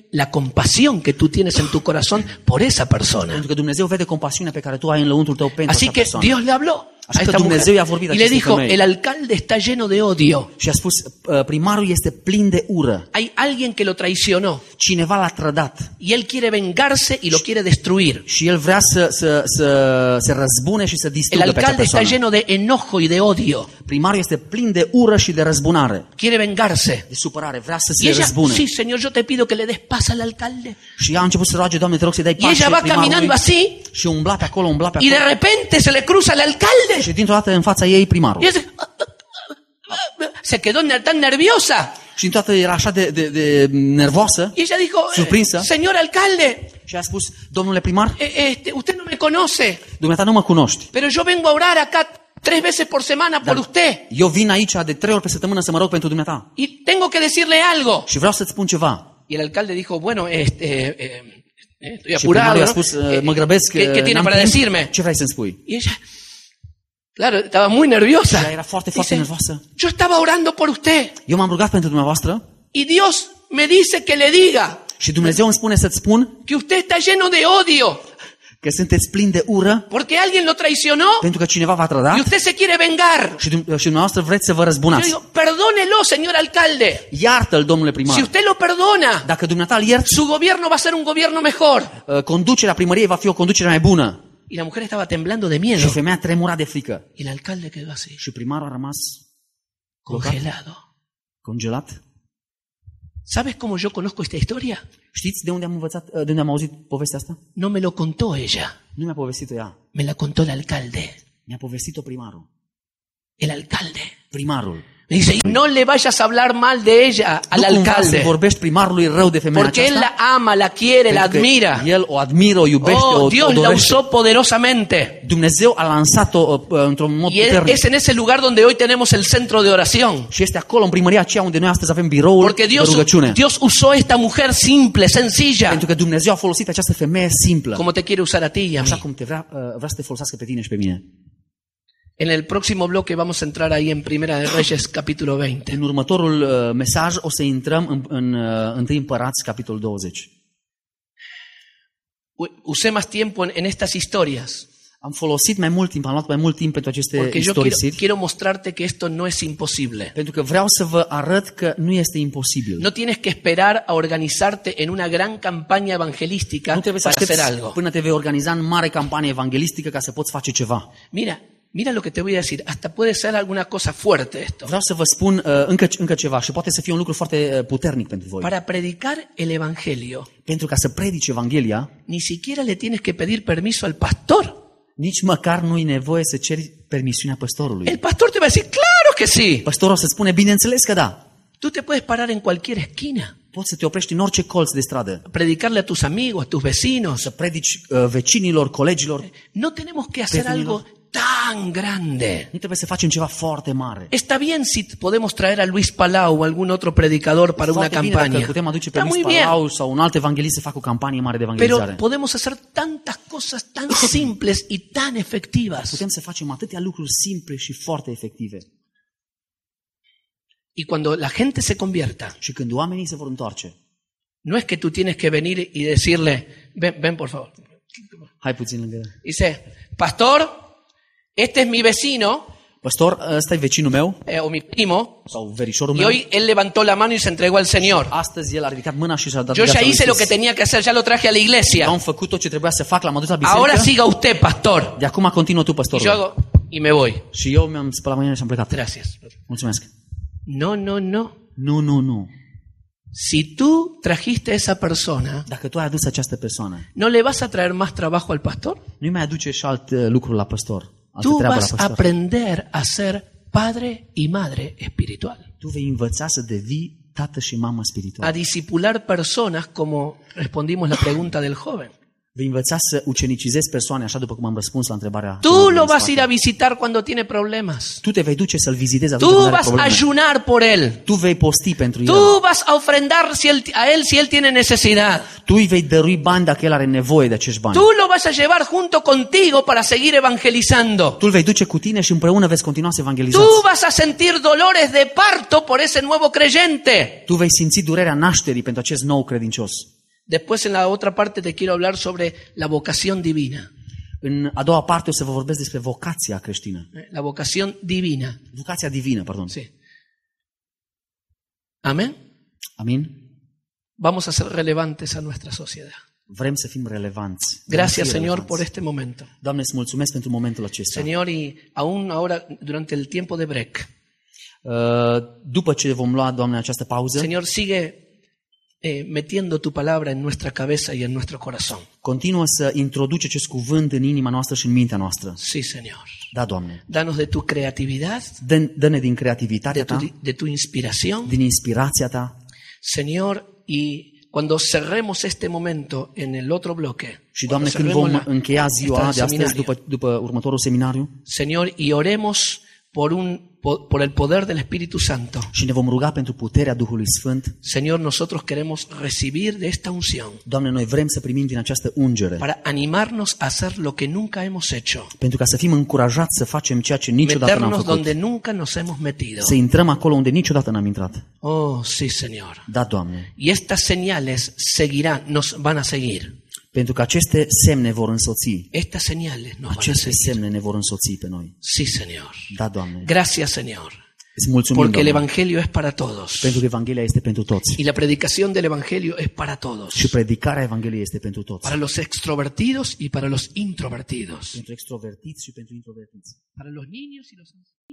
S1: la compasión que tú tienes en tu corazón por esa persona.
S2: Pentru că Dumnezeu vede compasiunea pe care tu ai în lăuntrul tău pentru
S1: Así
S2: acea
S1: que
S2: persoană.
S1: Dios le habló a
S2: Așa că
S1: esta
S2: Dumnezeu i-a
S1: mujer
S2: vorbit
S1: y le
S2: acestei
S1: dijo,
S2: femei.
S1: el alcalde está lleno de odio.
S2: Și a spus, uh, primarul este plin de ură.
S1: Hay alguien que lo traicionó
S2: Cineva l-a trădat
S1: y él quiere vengarse y lo quiere destruir.
S2: și el vrea să, să, să se răzbune și să
S1: El
S2: distrugă pe acea
S1: alcalde está
S2: persoană.
S1: lleno de enojo y de odio.
S2: Primarul este plin de ură și de răzbunare,
S1: Quiere vengarse.
S2: de supărare, vrea să
S1: Y
S2: se
S1: ella,
S2: răzbune.
S1: sí, Señor, yo te pido que le des paz al alcalde.
S2: Și ea a început să roage, Doamne, te rog să-i dai
S1: Y
S2: pace
S1: ella va
S2: primarului.
S1: caminando así
S2: Și umbla pe acolo, umbla pe
S1: y de
S2: acolo.
S1: repente se le cruza el alcalde.
S2: Și dintr-o dată în fața ei primarul.
S1: Y ella se quedó ne- tan nerviosa.
S2: Și dintr-o dată era așa de, de, de nervoasă
S1: Y ella dijo, eh,
S2: Surprinsă.
S1: señor alcalde,
S2: și a spus, domnule primar,
S1: eh, este, usted no me conoce,
S2: dumneata nu mă cunoști.
S1: pero yo vengo a orar acá tres veces por semana por usted.
S2: Eu vin aici de trei ori pe săptămână să mă rog pentru dumneata.
S1: Y tengo que decirle algo.
S2: Și vreau să-ți spun ceva.
S1: Y el alcalde dijo, bueno, este, eh, eh, estoy
S2: Și primarul
S1: apurado,
S2: i-a
S1: ¿no?
S2: spus,
S1: Eh,
S2: mă grăbesc,
S1: ¿Qué, qué tiene
S2: n-am
S1: para
S2: timp.
S1: decirme?
S2: Ce vrei să-mi spui?
S1: Y ella, claro, estaba muy nerviosa.
S2: Ella era foarte, foarte nervoasă.
S1: yo estaba orando por usted
S2: Eu m-am rugat pentru dumneavoastră
S1: y Dios me dice que le diga
S2: și Dumnezeu îmi spune să-ți spun
S1: que usted está lleno de odio
S2: că sunteți plini de ură
S1: porque alguien lo traicionó
S2: pentru că cineva v-a
S1: y
S2: trădat
S1: usted se quiere vengar.
S2: și, dum- și dumneavoastră vreți să vă
S1: Yo
S2: răzbunați.
S1: digo, perdónelo, señor alcalde.
S2: Iartă-l, domnule primar.
S1: Si usted lo perdona,
S2: Dacă dumneata îl ierți,
S1: su gobierno va a ser un gobierno mejor.
S2: uh, conducerea primăriei va fi o conducere mai bună.
S1: Y la mujer estaba temblando de
S2: Și
S1: miedo.
S2: femeia tremura de frică.
S1: Y el alcalde quedó así,
S2: Și primarul a rămas
S1: congelado.
S2: congelat.
S1: ¿Sabes cómo yo conozco esta historia?
S2: Știți de unde am învățat, uh, de unde am auzit povestea asta?
S1: No me lo contó ella,
S2: Nu mi-a povestit-o ea.
S1: me la contó el alcalde.
S2: Mi-a povestit-o primarul.
S1: El alcalde.
S2: Primarul.
S1: Me dice, y no le vayas a hablar mal de ella al
S2: Nu cumva să
S1: alcalde,
S2: vorbești primarului rău de femeia
S1: porque él
S2: aceasta,
S1: la ama, la quiere, la
S2: pentru că
S1: admira.
S2: el o admiră, o iubește, o,
S1: Oh,
S2: o
S1: Dios la
S2: dorește.
S1: usó poderosamente.
S2: Dumnezeu a lansat-o uh, într-un mod
S1: Y es
S2: puternic.
S1: es en ese lugar donde hoy tenemos el centro de oración.
S2: Și este acolo, în primăria aceea unde noi astăzi avem biroul
S1: Porque
S2: de
S1: Dios,
S2: rugăciune.
S1: Dios usó esta mujer simple, sencilla,
S2: Pentru că Dumnezeu a folosit această femeie simplă,
S1: como te quiere usar a ti y a
S2: așa
S1: mí.
S2: cum te vrea, uh, vrea să te folosească pe tine și pe mine.
S1: En el próximo bloque vamos a entrar ahí en Primera de Reyes, capítulo veinte.
S2: În următorul uh, mesaj o să intrăm în, în uh, întâi Împărați, capitolul douăzeci.
S1: U- Usé más tiempo en, en estas historias,
S2: Am folosit mai mult timp, am luat mai mult timp pentru aceste
S1: porque yo quiero,
S2: istorisiri,
S1: quiero mostrarte que esto no es imposible.
S2: pentru că vreau să vă arăt că nu este imposibil.
S1: No tienes que esperar a organizarte en una gran campaña evangelística
S2: Nu trebuie să
S1: para hacer
S2: aștepți
S1: algo.
S2: până te vei organiza în mare campanie evanghelistică ca să poți face ceva.
S1: Mira, mira lo que te voy a decir. Hasta puede ser alguna cosa fuerte esto.
S2: Vreau să vă spun uh, încă, încă ceva și poate să fie un lucru foarte uh, puternic pentru voi.
S1: Para predicar el evangelio,
S2: Pentru ca să predici Evanghelia,
S1: ni siquiera le tienes que pedir permiso al pastor.
S2: nici măcar nu e nevoie să ceri permisiunea păstorului.
S1: El pastor te va a decir, claro que sí.
S2: Păstorul o să spune, bineînțeles că da.
S1: Tú te puedes parar en cualquier esquina,
S2: Poți să te oprești în orice colț de stradă,
S1: a predicarle a tus amigos, a tus vecinos.
S2: să predici uh, vecinilor, colegilor.
S1: No tenemos que hacer
S2: Vecinos.
S1: algo tan grande.
S2: Nu trebuie să facem ceva foarte mare.
S1: Está bien si podemos traer a Luis Palau o algún otro predicador para una
S2: Foarte bine dacă
S1: campaña.
S2: putem aduce pe
S1: Está
S2: Luis
S1: muy bien.
S2: Palau sau un alt evanghelist să facă o campanie mare de evangelizare.
S1: Pero podemos hacer tantas cosas tan simples y tan efectivas.
S2: Putem să facem atâtea lucruri simple și foarte efective.
S1: Y cuando la gente se convierta,
S2: Și când oamenii se vor întoarce,
S1: no es que tú tienes que venir y decirle, ven, ven por favor.
S2: hai puțin lângă.
S1: Dice, pastor, este es mi vecino
S2: Păstor, ăsta e vecinul meu
S1: eh, o mi primo,
S2: sau verișorul
S1: y
S2: meu.
S1: hoy él levantó la mano y se entregó al Señor.
S2: Astăzi el a ridicat mâna și s-a dat
S1: Yo ya
S2: viața lui
S1: hice lo
S2: Iisus.
S1: que tenía que hacer, ya lo traje a la
S2: Eu
S1: iglesia.
S2: am făcut tot ce trebuia să fac, l-am adus la biserică.
S1: Ahora siga usted, pastor.
S2: De acum continuă tu,
S1: Y yo
S2: păstorul.
S1: hago, y me voy.
S2: Și eu mi-am spălat mâinile și am plecat.
S1: Gracias.
S2: Mulțumesc.
S1: No, no, no.
S2: Nu, nu, nu.
S1: Si tú trajiste a esa persona,
S2: Dacă tu ai adus această persoană,
S1: ¿no le vas a traer más trabajo al pastor?
S2: nu-i mai aduce și alt uh, lucru la păstor. Altă
S1: Tú
S2: treabă la
S1: vas a
S2: păstor.
S1: aprender a ser padre y madre espiritual,
S2: Tu vei învăța să devii tată și mamă
S1: a
S2: spiritual.
S1: discipular personas como respondimos la pregunta del joven.
S2: Vei învăța să ucenicizezi persoane, așa după cum am răspuns la întrebarea.
S1: Tú
S2: celor
S1: lo
S2: din
S1: vas a
S2: spate.
S1: ir a visitar cuando tiene problemas.
S2: Tu te vei duce să-l vizitezi atunci
S1: Tú
S2: când are
S1: vas a
S2: probleme.
S1: ayunar por él.
S2: Tu vei posti pentru el.
S1: Tú vas a ofrendar si él- a él si él tiene necesidad.
S2: Tu îi vei dărui bani dacă el are nevoie de acești bani.
S1: Tú lo vas a llevar junto contigo para seguir evangelizando.
S2: Tu îl vei duce cu tine și împreună veți continua să evangelizați.
S1: Tú vas a sentir dolores de parto por ese nuevo creyente.
S2: Tu vei simți durerea nașterii pentru acest nou credincios.
S1: Después en la otra parte te quiero hablar sobre la vocación divina.
S2: În a doua parte o să vă vorbesc despre vocația creștină.
S1: La vocación divina.
S2: Vocația divină, pardon.
S1: Sí. Amén.
S2: Amin?
S1: Vamos a ser relevantes a nuestra sociedad.
S2: Vrem să fim relevanți.
S1: Gracias,
S2: Vrem să fim
S1: Señor,
S2: relevanți.
S1: por este momento.
S2: Doamne, îți mulțumesc pentru momentul acesta.
S1: Señor, y aún ahora, durante el tiempo de break,
S2: Uh, După ce vom lua, Doamne, această pauză,
S1: Señor, sigue eh, metiendo tu palabra en nuestra cabeza y en nuestro corazón.
S2: continuă să introduci acest cuvânt în inima noastră și în mintea noastră.
S1: Sí, Señor.
S2: Da, Doamne.
S1: Danos de tu creatividad,
S2: Dă- Dă-ne din
S1: de
S2: creativitatea
S1: tu,
S2: Ta,
S1: de tu inspiración,
S2: din inspirația Ta.
S1: Señor, y cuando cerremos este momento en el otro bloque,
S2: Și,
S1: cuando
S2: Doamne, când
S1: cerremos
S2: vom
S1: la-
S2: încheia
S1: esta
S2: ziua de astăzi,
S1: seminario,
S2: după, după următorul seminariu,
S1: Señor, y oremos por un por, por el poder del Espíritu Santo.
S2: și ne vom ruga pentru puterea Duhului Sfânt,
S1: Señor, nosotros queremos recibir de esta unción
S2: Doamne, noi vrem să primim din această ungere,
S1: para animarnos a hacer lo que nunca hemos hecho,
S2: pentru ca să fim încurajați să facem ceea ce niciodată n-am
S1: meternos
S2: făcut,
S1: donde nunca nos hemos metido.
S2: să intrăm acolo unde niciodată n-am intrat.
S1: Oh, sí, Señor.
S2: Da, Doamne,
S1: Y estas señales seguirán, nos van a seguir.
S2: pentru că aceste semne vor însoți,
S1: Estas señales nos van a
S2: aceste
S1: seguir.
S2: semne ne vor însoți pe noi.
S1: Sí, Señor.
S2: Da, Doamne,
S1: Gracias, Señor.
S2: îți mulțumim,
S1: Porque el
S2: Doamne,
S1: Evangelio es para todos.
S2: pentru că Evanghelia este pentru toți
S1: Y la predicación del Evangelio es para todos.
S2: și predicarea Evangheliei este pentru toți,
S1: Para los extrovertidos y para los introvertidos.
S2: pentru extrovertiți și pentru introvertiți.
S1: Para los niños y los ancianos.